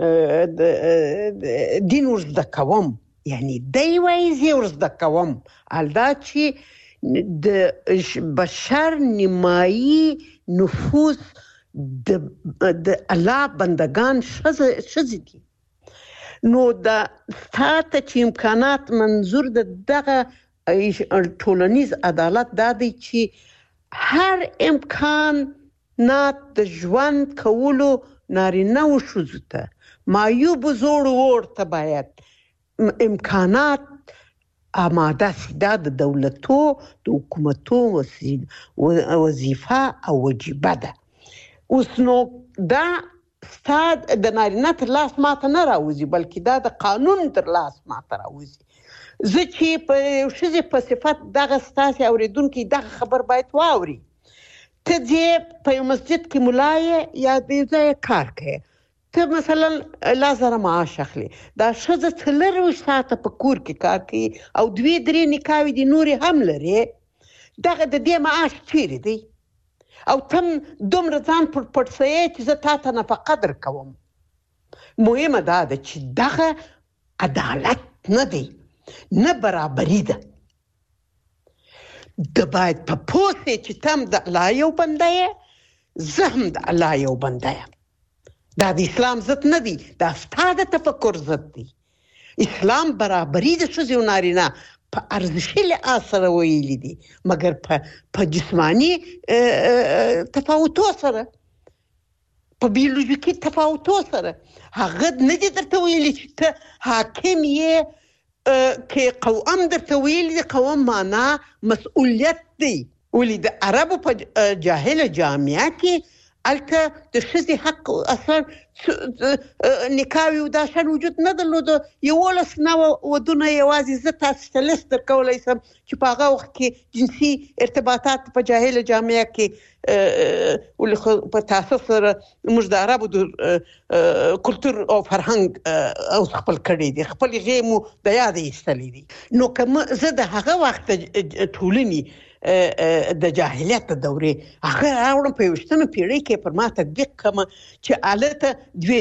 دین ورزده کوم یعنی دی وای زی ورزده کوم الدا چې د بشر نیمایي نفوس د الله بندگان شذ دي نو دا ستاته چې امکانات منظور دغه ټولنیز عدالت دا دی چې هر امکان نات د ژوند کولو نارینه او ښځو ته معیوب زوړ ورته باید امکانات آماده سي دا د دولتو د حکومتو وظیفه او وجیبه ده. اوس نو دا ستاد د نارینه تر لاس ماته نه راوځي بلکې دا د قانون تر لاس ماته راوځي. زه چې په ښځې په صفت دغه ستاسې اوریدونکي دغه خبر باید واوري ته دې په یو مسجد کې ملایې یا د ځای کار کوي ته مثلا 1000 معاش اخلي دا ښځه 4 ساعته په کور کې کار کوي او 2-3 نکاوې دي نورې هم لري دغه د دې معاش چیرې دی او تم دومره ځان پر پټسې چې زه تاته نفقه درکوم. مهمه دا ده چې دغه عدالت نه دی نه برابري ده د باید په پوسه چې تم د الله یو بنده یې زه هم د الله یو بنده یم. دا د اسلام ضد نه دی دا ستاسو تفکر ضد دی. اسلام برابري د ښځې او نارینه په ارزښي لحاظ سره ویلي دي مګر په جسماني تفاوتو سره په بیولوژیکي تفاوتو سره هغه نه دي درته ویلي چې ته حاکم یې که قوام درته ویلي دي قوام معنا مسؤلیت دی ولې د عربو په جاهله جامعه کې الته د ښځې حق اصلا نکاوي او دا شان وجود نه درلود 11 ودونه یوازې زه تاسو ته لیست درکولی شم چې په هغه وخت کې جنسي ارتباطات په جاهله جامعه کې ولې په تاسو سره موږ د عربو د کلتور او فرهنګ او خپل کړی دي خپل غیمو د یاد ایستلې دي نو کوم زه د هغه وخت ټولني د جاهلیت دورې هغه راوړم په 20مه پیړۍ کې پر ما تطبیق کوم چې الته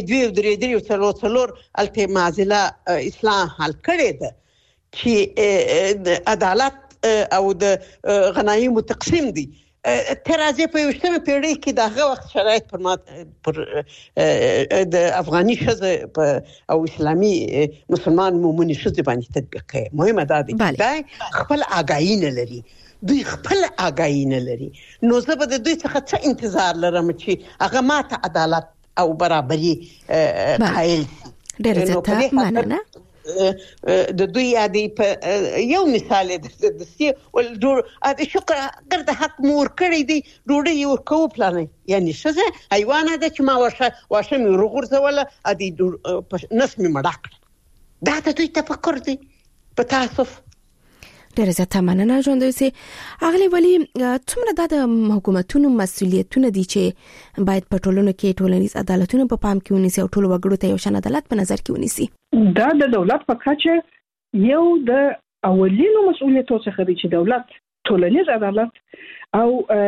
2 الته معزله اسلام حل کړی ده چې عدالت او د غنایمو تقسیم دي ترازی په 20مه پیړۍ کې دغه وخت شرایط پر ما پر د افغاني ښځې او اسلامي مسلمان مومن ښځې باندې تطبیق کوي. مهمه ده چې خپل آگاهی نه لري دوی خپل آگاهی نه لري نو زه به د دوی څخه څه انتظار لرم چې هغه ماته عدالت او برابري قائل ډېر زیاته مننه د دوی یادې په یو مثال د سی ول ډور ا شکر ګرد حق مور کړی دی ډوډۍ ورکو پلان یعنی څه حیوانات چې ما واشه مې ورغورځول ا دې نس مې مړاک دا ته دوی تفکر دی په تاسو ډېر زیاته مننه ژوند اوسې اغلی ولی څومره د حکومتونو مسؤلیتونه دي چې باید په ټولنو کې ټولنیز عدالتونه په پام کې ونیسي او ټول وګړو ته یو شان عدالت په نظر کې ونیسي دا د دولت په کچه یو د اولینو مسؤلیتونو څخه دی چې دولت ټولنیز عدالت او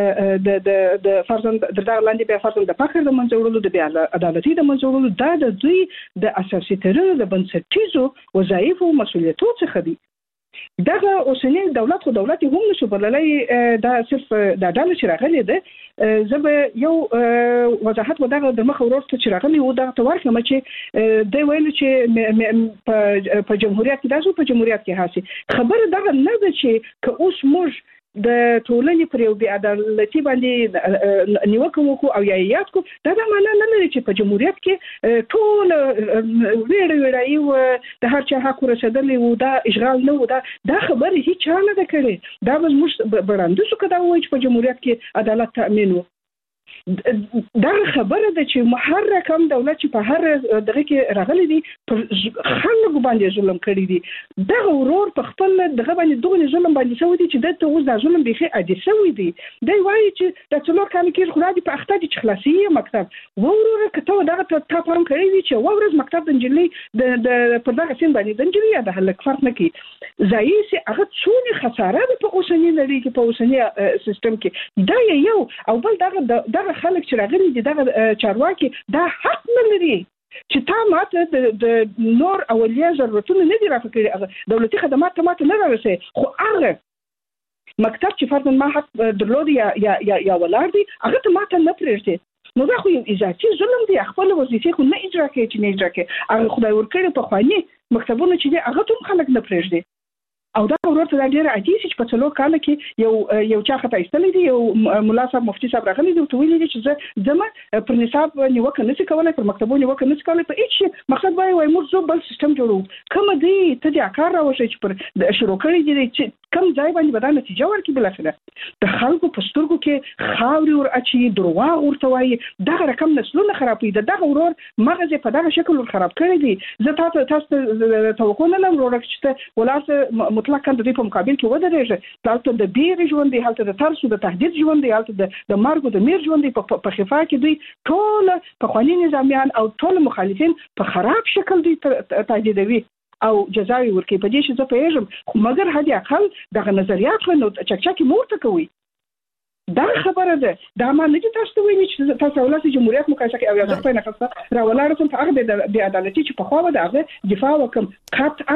د فرضاً د لاندې بیا فرضاً د فقر د منځوړلو د بیا عدالتي د منځوړلو دا د دوی د اساسي ترونو د بنسټیزو وظایفو مسؤلیتونو څخه دی دغه اوسنی دولت هم نشو بللای دا صرف د ډالر چې راغلی ده زه به یو وضاحت ودغه د مخ ورسته چې راغلی و دا ته ورکړم چې د ویل چې په جمهوریت کې داسو په جمهوریت کې حاسي خبره دغه نه ده چې که اوس موږ د ټولنې پر یو بی عدالتي باندې نیوکه وکړو او یاد کو دا معنی نه لري چې په جمهوریت کې ټول ویړ یو د هر چا حق رسیدلی و دا اشغال نه و دا خبره هیڅ چا نه ده کړې دا موږ براندو څه کدا وایي چې په جمهوریت کې عدالت تامین و دا خبره ده چې محرکم دولت چې په هر دغه کې راغلي دي پر خلکو باندې ظلم کړی دي دا ورور په خپل دغه باندې دغه ظلم باندې سوي دي چې د اوس د ظلم بيخي عادي سوي دي دی وایي چې د څلور کال کې خو دې په اخته دي چې خلاصي مکتب ورور کته دغه ته پام کړی دي چې ورځ مکتب د انجلۍ د په دغه سین باندې د انجلۍ د هلک فرق نه کی زایسي هغه څونه خساره ده په اوسنۍ نړۍ کې په اوسنۍ سیستم کې دا یو او بل دغه خلک چې راغلي دي دغه چارواکي دا حق نه لري چې تا ماته د نور اولیا ضرورتونه نه دي راکړي دولتي خدمات ته ماته نه راسي خو هغه مکتب چې فرضاً ما حق درلود یا ولار دي هغه ته ماته نه پرېږدي نو دا خو یو اضافي ظلم دی خپل وظیفه خو نه اجرا کوي چې نه اجرا کوي هغه خدای ورکړي په خواني مکتبونه چې هغه ته خلک نه پرېږدي او دا ورته دا ډیره عادي چې په څلور کال کې یو چا خطا ایستلې دي یو مولا صاحب مفتي صاحب راغلي دي او ویلي دي چې زما پر نصاب نیوکه نشي کولای پر مکتبونو نیوکه نشي کولای په هیڅ مقصد وای موږ زو بل سیستم جوړو کوم دی ته د کار راوښي چې پر شروع کړی دي چې کم ځای باندې بدل نتیجه ورکړي بل اخره د خلکو په سترګو کې خاوري ور اچي درواغ ورته وای دغه رقم نسلونه خرابوي دغه ورور مغز په دغه شکل خراب کړی دي زه تاسو توقع نه لرم ورک چې ولاسه مطلق د دې په مقابل کې ودرېږي تاسو د بیر ژوند دی حالت د ترسو د تهدید ژوند دی حالت د مرګ د میر ژوند دی په خفا کې دوی ټول په قانوني نظامیان او ټول مخالفین په خراب شکل دی تهدیدوي او جزاوي ورکي په دې چې زه پیژم خو مګر هدي اقل دغه نظریات نو چکچکی مورته کوي دا خبره ده دا ما نه تاسو ته ویل چې تاسو ولاسي جمهوریت مقایسه کوي او یو ځل په نفسه راولاړم په هغه د عدالتي چې په خوا د هغه دفاع وکم قطعا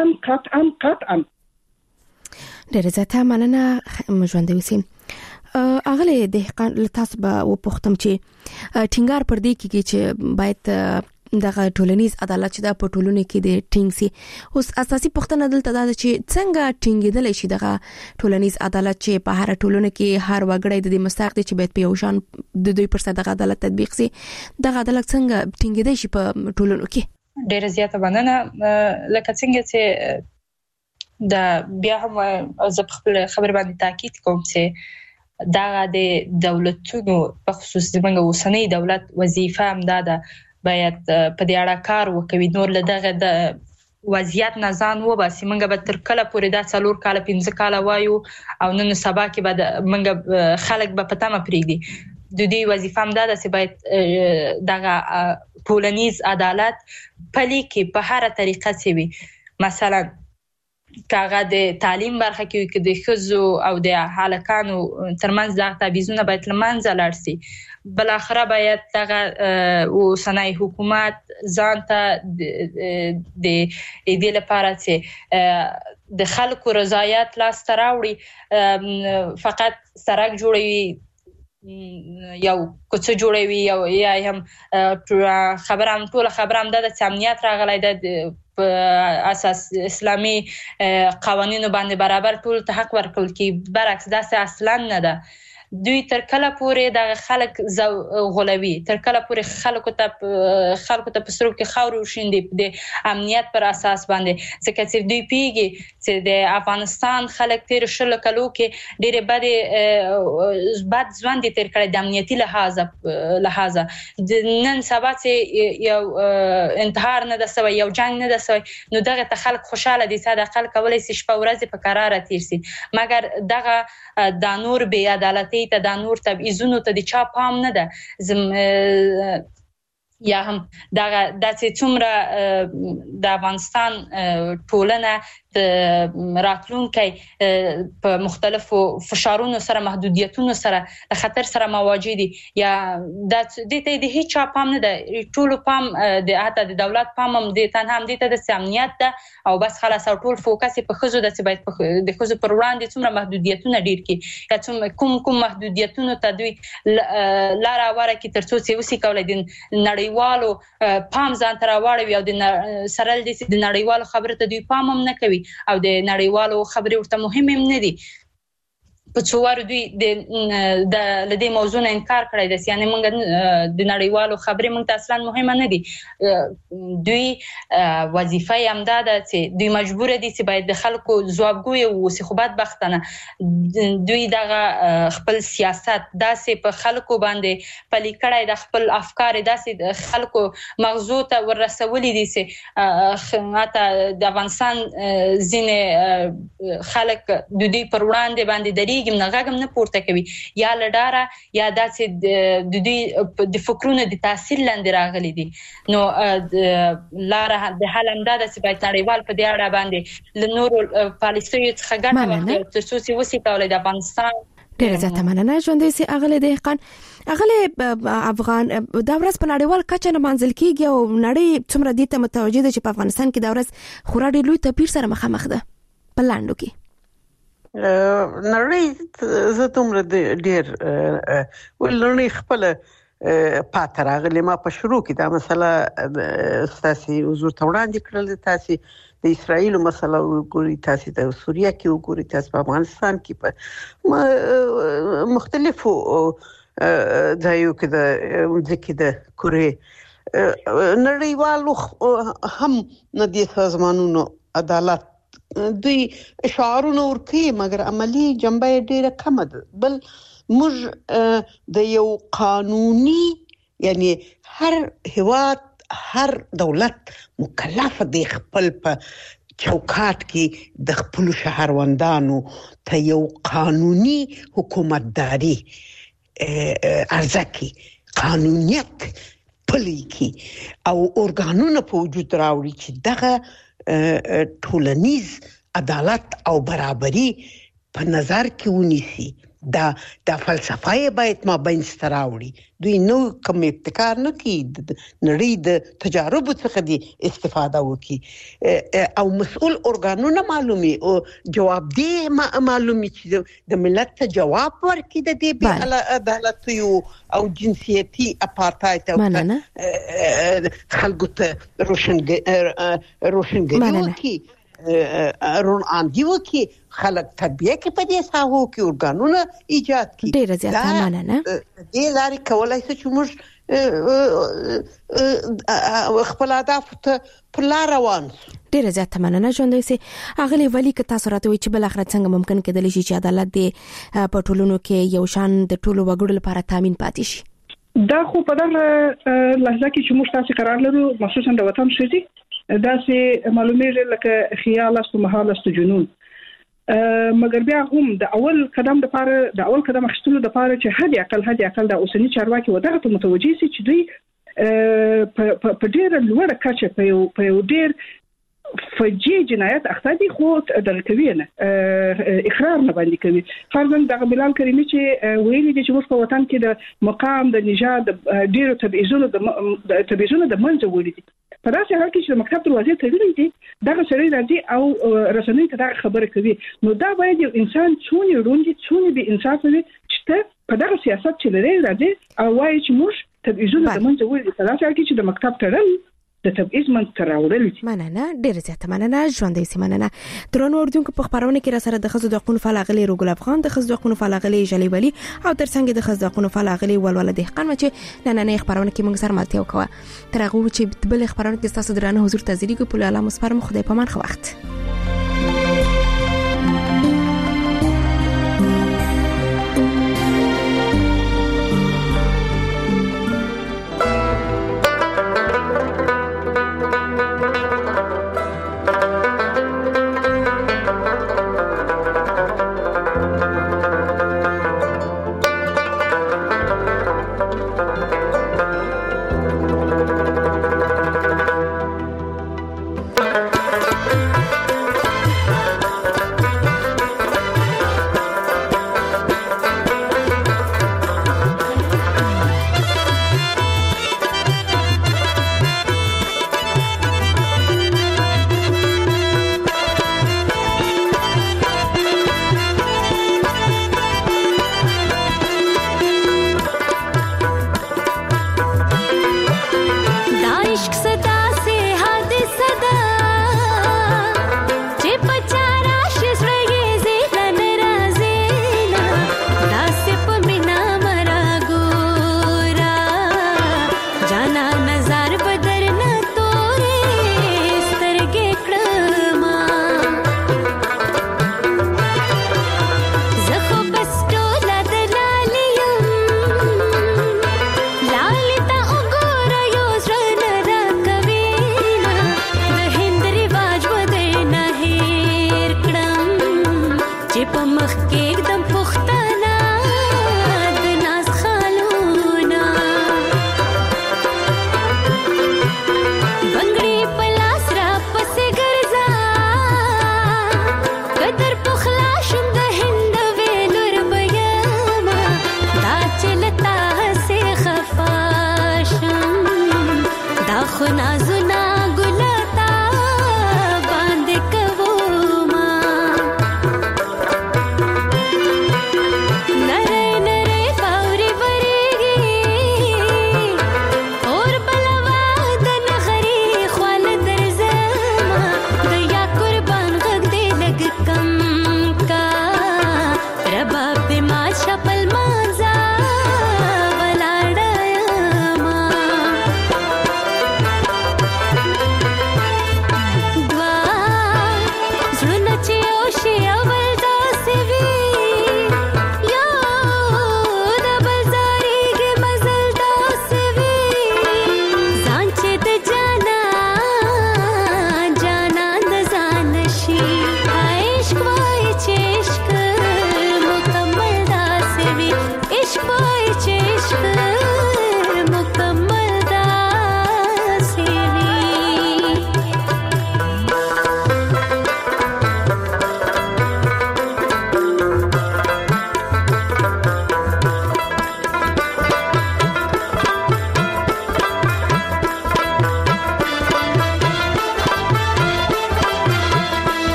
ډېر زیاته مننه ژوند اوسې اغله دهقان تاسو به وپوښتم چې ټینګار پر دې کې چې باید دغه ټولنیز عدالت چې د پټولونو کې د ټینګ سي اوس اساسي پوښتنه دلته دا چې څنګه ټینګېدل شي دغه ټولنیز عدالت چې په هر ټولنه کې هر وګړی د مستحق دي چې باید په یو شان د دوی پر صدغه عدالت تطبیق سي دغه عدالت څنګه ټینګېدل شي په ټولنو کې ډېر زیاته مننه لکه څنګه چې دا بیا هم زه خپل خبر باندې تاکید کوم چې دا د دولتونو په خصوص زموږ اوسنۍ دولت وظیفه هم ده باید په دې اړه کار وکوي نور له دغه د وضعیت نه ځان وباسي موږ به تر کله پورې دا 4 کال 15 کال وایو او نن سبا کې به موږ خلک به پتمه پریږدي د دې وظیفه هم ده چې باید دغه ټولنیز عدالت پلي کې په هر طریقه سوي مثلا کاغه د تعلیم برخه کې د ښځو او د هلکانو ترمنځ د تبعیضونه باید لمنځه لاړ شي بل اخره باید دغه اوسنۍ حکومت ځان ته د دې لپاره چې د خلکو رضایت لاس ته راوړي فقط سړک جوړوي یو کوڅه جوړوي یا هم خبرام ده چې امنیت راغلی ده په اساس اسلامي قوانینو باندې برابر ټول ته حق ورکول کی برعکس دا اصلا نه ده دوی تر کله پورې د خلک غولوي، تر کله پورې خلکو ته په سرو کې خاور وشیندي د امنیت پر اساس باندې، ځکه چې دوی پیږي چې د افغانستان خلک تیر شل کلو کې ډېر بد ژوند تیر کړی د امنیتي لحاظه. نن سبا چې یو انتحار نه ده سوی، یو جنگ نه ده سوی، نو دغه ته خلک خوشاله دي چې د خلک کولای شي شپه ورځ په قرار تیر سي. مګر دغه د نور بې عدالتۍ ته، د نور تبعیضونو ته د چا پام نه ده. یا هم دغه چې څومره د افغانستان ټولنه راتلونکي په مختلفو فشارونو سره، محدودیتونو سره، د خطر سره مواجه دي، یا د دې د هیڅ پام نه ده. ټول پام د حتی د دولت پام هم د تنها هم د امنیت ده او بس خلاص ټول فوکس په خزو د چې باید د خزو پر وړاندې څومره محدودیتونه ډیر کی، یا کوم محدودیتونو ته دوی لاره واره کی ترڅو چې وسی کولای دي نړیوالو پام ځان تر واړوي او د سره د نړیوالو خبرو ته دوی پام هم نه کوي او د نړیوالو خبرې ورته مهمه نه دي. په څوار دوی د لدې موضوع نه انکار کړی دی، یعنی موږ د نړیوالو خبرې موږ ته اصلا مهمه نه دي. دوی وظیفه هم دا ده چې دوی مجبور دي چې باید د خلکو ځوابګوی اوسي، خو بدبختانه دوی دغه خپل سیاست داسې په خلکو باندې پلي کړی د خپل افکار داسې د خلکو مغزو ته ورسولي دي چې حتی د افغانستان ځینې خلک د دوی پر وړاندې باندې دریږي، نغاګم نه پورته کوي، یا لډاره یا داسې د دوی د فکرونو د تاثیر لاندې راغلي دي. نو لاره د حل هم دا ده چې باید نړیوال په دې اړه باندې له نورو پالیسیو څخه ګټه واخلي ترڅو چې وسې کولای د افغانستان. ډېره زیاته مننه ژوندۍ سي اغلې دهقان. اغلې افغان دا ورځ په نړیوال کچه نه منځل کیږي او نړۍ څومره دې ته متوجه ده چې په افغانستان کې دا ورځ خورا ډېر لوی توپیر سره مخامخ ده په لاندو کې. نړۍ زه دومره ډېر ولنړۍ خپل پاتې راغلې. ما په شروع کې دا مسله ستاسې حضور ته وړاندې کړل، تاسې د اسرائیلو مسله وګورئ، تاسې د سوریه کې وګورئ، تاسې په افغانستان کې په مختلفو ځایو کې د ځکه د کورې نړیوالو هم نه دي سازمانونو عدالت دوی شعارونه ورکوي، مګر عملی جنبه ډیره کمه ده. بل موږ د یو قانوني، یعنی هر هیواد هر دولت مکلف دی خپل په چوکاټ کې د خپل شهروندانو ته یو قانوني حکومتداري ارزکي، قانونیت پلي کی او ارګانونه په وجود راوړي چې دغه ټولنیز عدالت او برابري په نظر کې ونیسي. دا فلسفه باید ما بین ستراوړي. دوی نو کوم ابتکار نه کوي، نړۍ د تجارب څخه دی استفاده وکي او مسؤل ارګانونه معلومي او جوابدeh معلومي چې د ملت ته جواب ورکړي د دې بې عدالتي او جنسيتي اپارټایډ خلکو ته روشنګري وکي، رون اندی وکي، خلک تربیه کې په دې ساحو کې ارګانونه ایجاد کړي. ډېر زیاته مننه. دې لارې کولای شي چې موږ خپل اهداف ته پر لار روان. ډېر زیاته مننه ژوندۍ سي اغلې ولی که تاسو راته وي چې بل اخر څنګه ممکن کېدلی شي چې عدالت دې په ټولنو کې یو شان د ټولو وګړو لپاره تامین پاتې شي. دا خو په دغه لحظه کې چې موږ تاسو قرار لرو، مخصوصا د وطن شې دا سه معلومه لکه خیال است محال است جنون، مګر بیا هم د اول قدم د پاره د اول قدم اخیستلو د پاره چې هدي عقل د اوسنی چارواکي ودغه ته متوجي سي چې دوی په ډېر لوړه کچه په یو ډېر فجی جنایت اخته خو دغه کوي نه اقرار نه باندې کوي. فرضاً د بلال کریمی چې ویلي دي چې په وطن کې د مقام د نژاد ډیرو تبعیضونو د منځ وړي دي. په داسې حال کې چې مکتب دروازې تړلې دي، دغه سړی راځي او رسنۍ ته دا خبره کوي. نو دا باید یو انسان څونه روندي څونه به انصاف وي چې په دغه سیاست چې لري راځي او وایي چې موږ تبعیضونه د منځ وړي. په داسې حال کې چې د مکتب تړل د تبعیض منځ راوړل. مننه، ډیر زیاته مننه ژوندۍ سي. مننه درنو اردوونکو په خبرونه کې را سره د خزو د حقوقو فعال غلي روګل افغان، د خزو د حقوقو فعال غلي جلی ولی او ترڅنګ د خزو د حقوقو فعال غلي ولول دهقان چې نن خبرونه کې موږ سره ملتیا وکړه. تر هغه چې بل خبرونه کې تاسو درنه حضور تزریق په لاله مسپارم. خدای پامان، خو وخت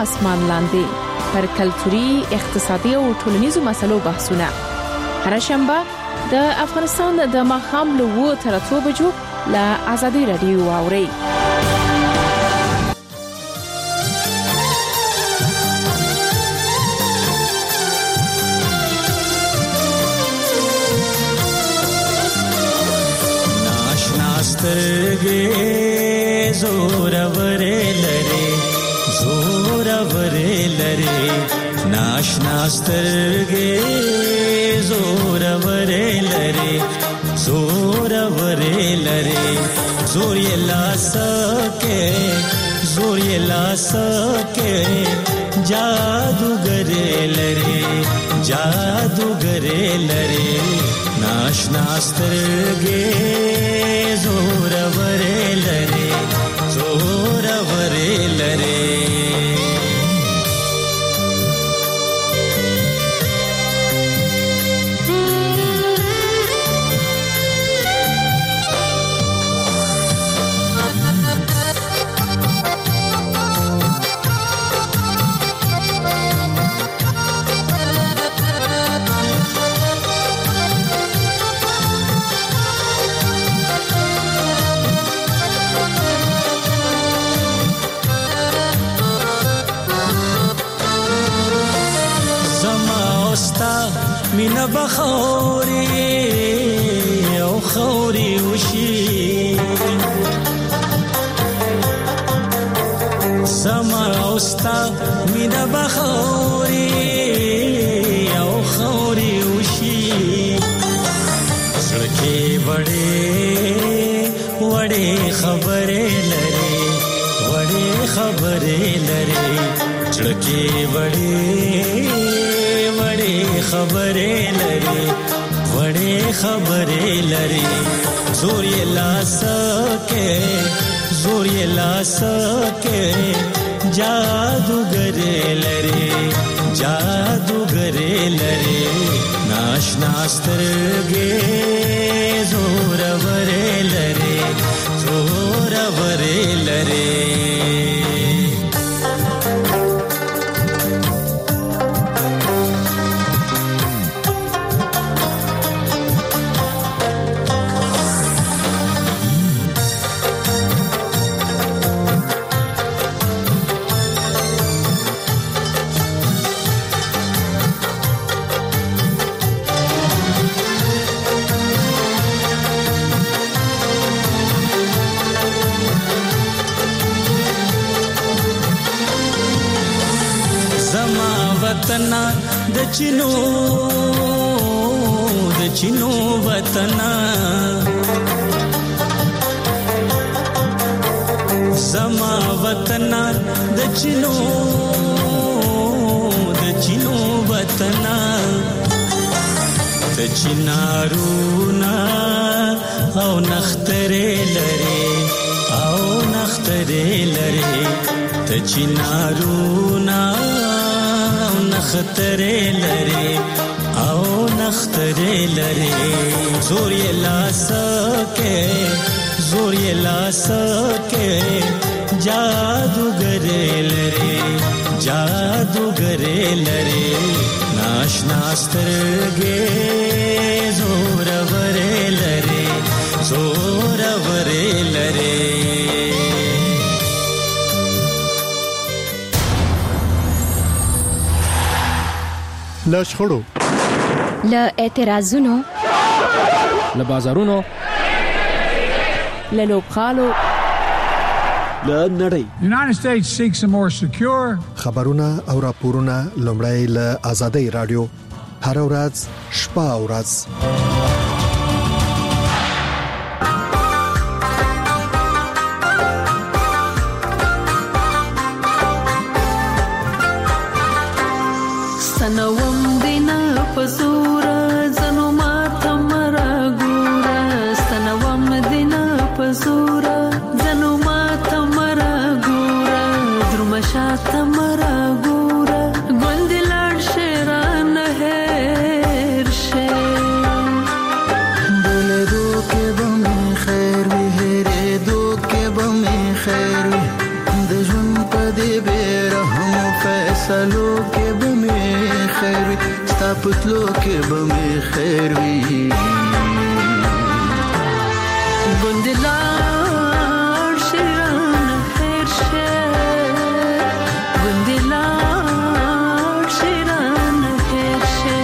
اسمان لاندې پر کلتوري، اقتصادي او ټولنیزو مسلو بحثونه. هر شنبه د افغانستان د ماښام له 2 تر 3 بجو له آزادۍ رادیو واوري. سترګې زور ورې لري ناشنا سترګې زور ورې لري زور یې لاس کې جادوګر لري ناشنا سترګې زور ورې لري مینا بخوري او خوري وشي سما اوستا مینا بخوري او خوري وشي سړکې وړې خبرې لري سړکې وړې خبرې لري زور یې لاس کې جادوګر لري ناشنا سترګې زور ورې لري وطنا د چینو وطنا زما وطنا د چینو وطنا د چینارونا او نختره لري د چینارونا نختره لري زور یې لاس کې جادوګر لري ناشنا سترګې زور ورې لري لشخړو ل اعتراضونو ل بازارونو ل لوبخالو ل نړۍ United States seeks a more secure خبرونه او راپورونه لومړی ل آزادۍ رادیو هر ورځ شپه او ورځ سنوم دینا پزور زنو ما تمرا ګورا سنوم دینا پزور زنو ما تمرا ګورا درمشا تمرا ګورا ګوندلړ شیران هر شه بوله دو کې بم خیر وی هره دو کې بم خیر وی د ژوند په دې بیره هم ستا پتلو کې به مې خیر وي ګوندلار شیران خیر شه ګوندلار شیران خیر شه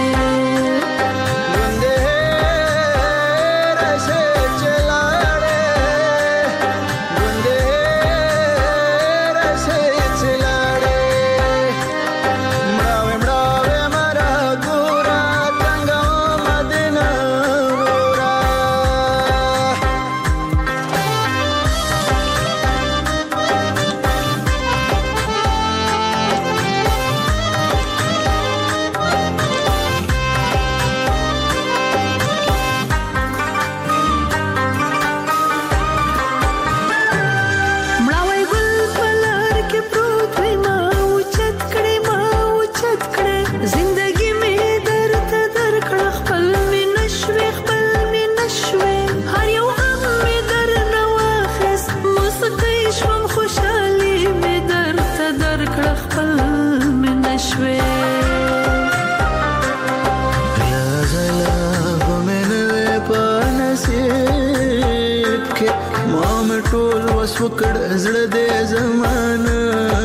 وکړ زړه دې زمانه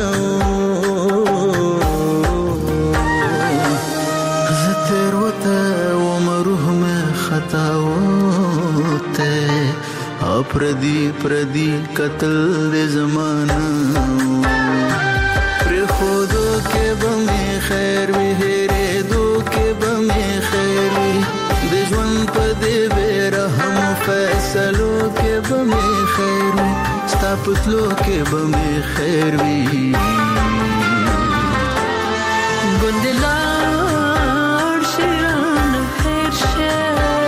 زتر وته ومروح مې خطا وته پردي قتل دې زمانه پر خودو کې به مې خیر وي هېرې دو کې به مې خیر وي د ژوند په دې بې رحم فیصلو کې به مې خیر وي ستا پتلو کې به مې خیر وي ګوندلار شیران خیر شه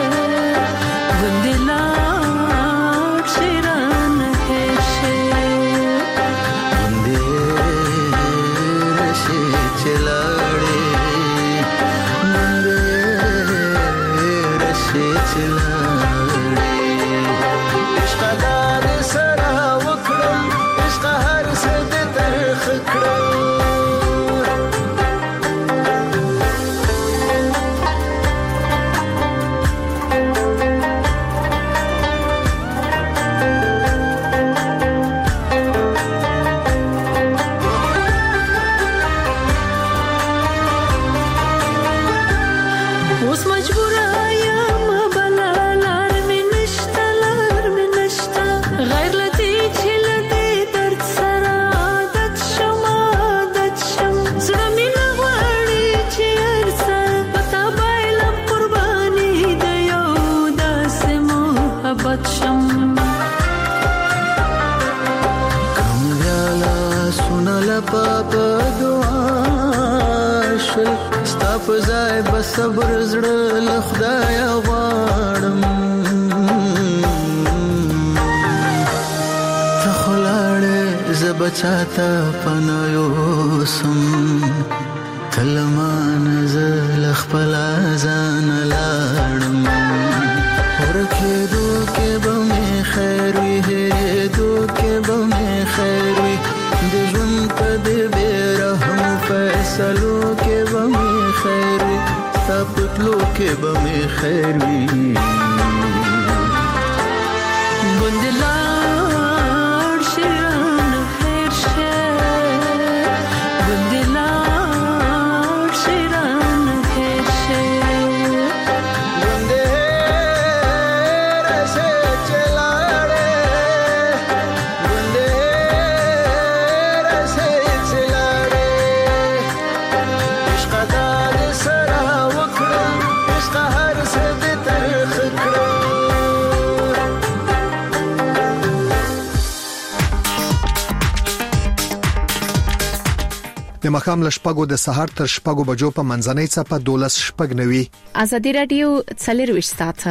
ګوندلار شیران خیر شه ګوندې رشي چلاړې ګوندې رشي چلاړې عشق دار سره وکړم عشق هر څه دې ترخ کړم اوس مجبور یم بلا لار مې نشته غیر لدی چې لدی درد سره عادت شم زړه مې نه غواړي چې هر څه پتا بایلم قرباني د یو داسې محبت شم کم بیالا سنالا پاپا دعا شل ستا په ځای به صبر زړه له خدایه غواړم ته خو لاړې زه به چاته پناه یوسم ته له مانه زه له خپله ځانه لاړم ورکېدو کې به مې خیر وي هېرېدو کې به مې خیر وي د ژوند په دې بې رحم فیصلو کې به مې خیر وي ستا پتلو کې به مې خیر وي ګوندلار شیران خیر شه ګوندلار شیران خیر شه ګوندې راشي چلاړې ګوندې راشي چلاړې عشق دار سره وکړم عشق هر څه دې ترخ کړم د مخام لشپګو د سحر تر شپګو بجو په منځنۍ صفه 12 شپګ نوي ازادي رادیو څلرويش ساعته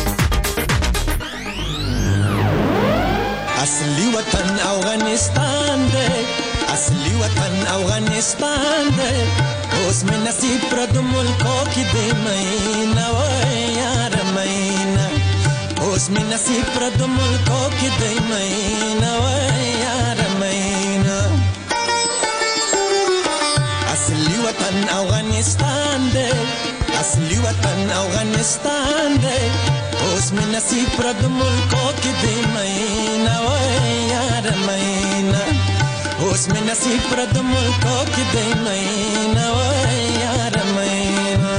اصلي وطن افغانستان دی اصلي وطن افغانستان دی اوس مې نصیب پر د ملکو کې دی مېنا و یار مېنا اوس مې نصیب پر د ملکو کې دی مېنا و یار مېنا اصلي وطن افغانستان دی اصلي وطن افغانستان دی اوس مې نصیب پر د ملکو کې دی مینا وای یار مینا اوس مې نصیب پر د ملکو کې دی مینا وای یار مینا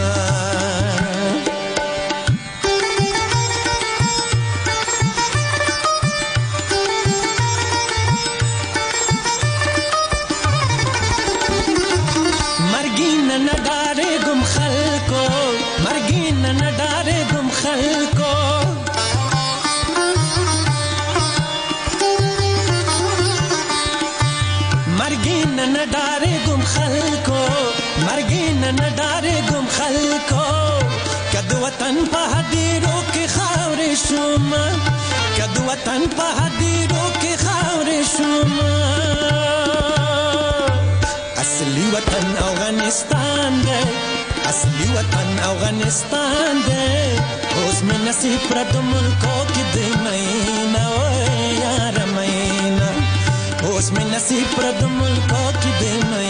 مرګین نه ډارې ګم خلکو مرګین نه ډارې ګم خلکو مرګین نه ډارې ګم خلکو مرګین نه ډارې ګم خلکو کدو وطن په هدیرو کې خاورې شوم کدو وطن په هدیرو کې خاورې شوم اصلي وطن افغانستان دی اصلي وطن افغانستان دی اوس مې نصیب پر د ملکو کې دی مینا وای یار مینا اوس مې نصیب پر د ملکو کې دی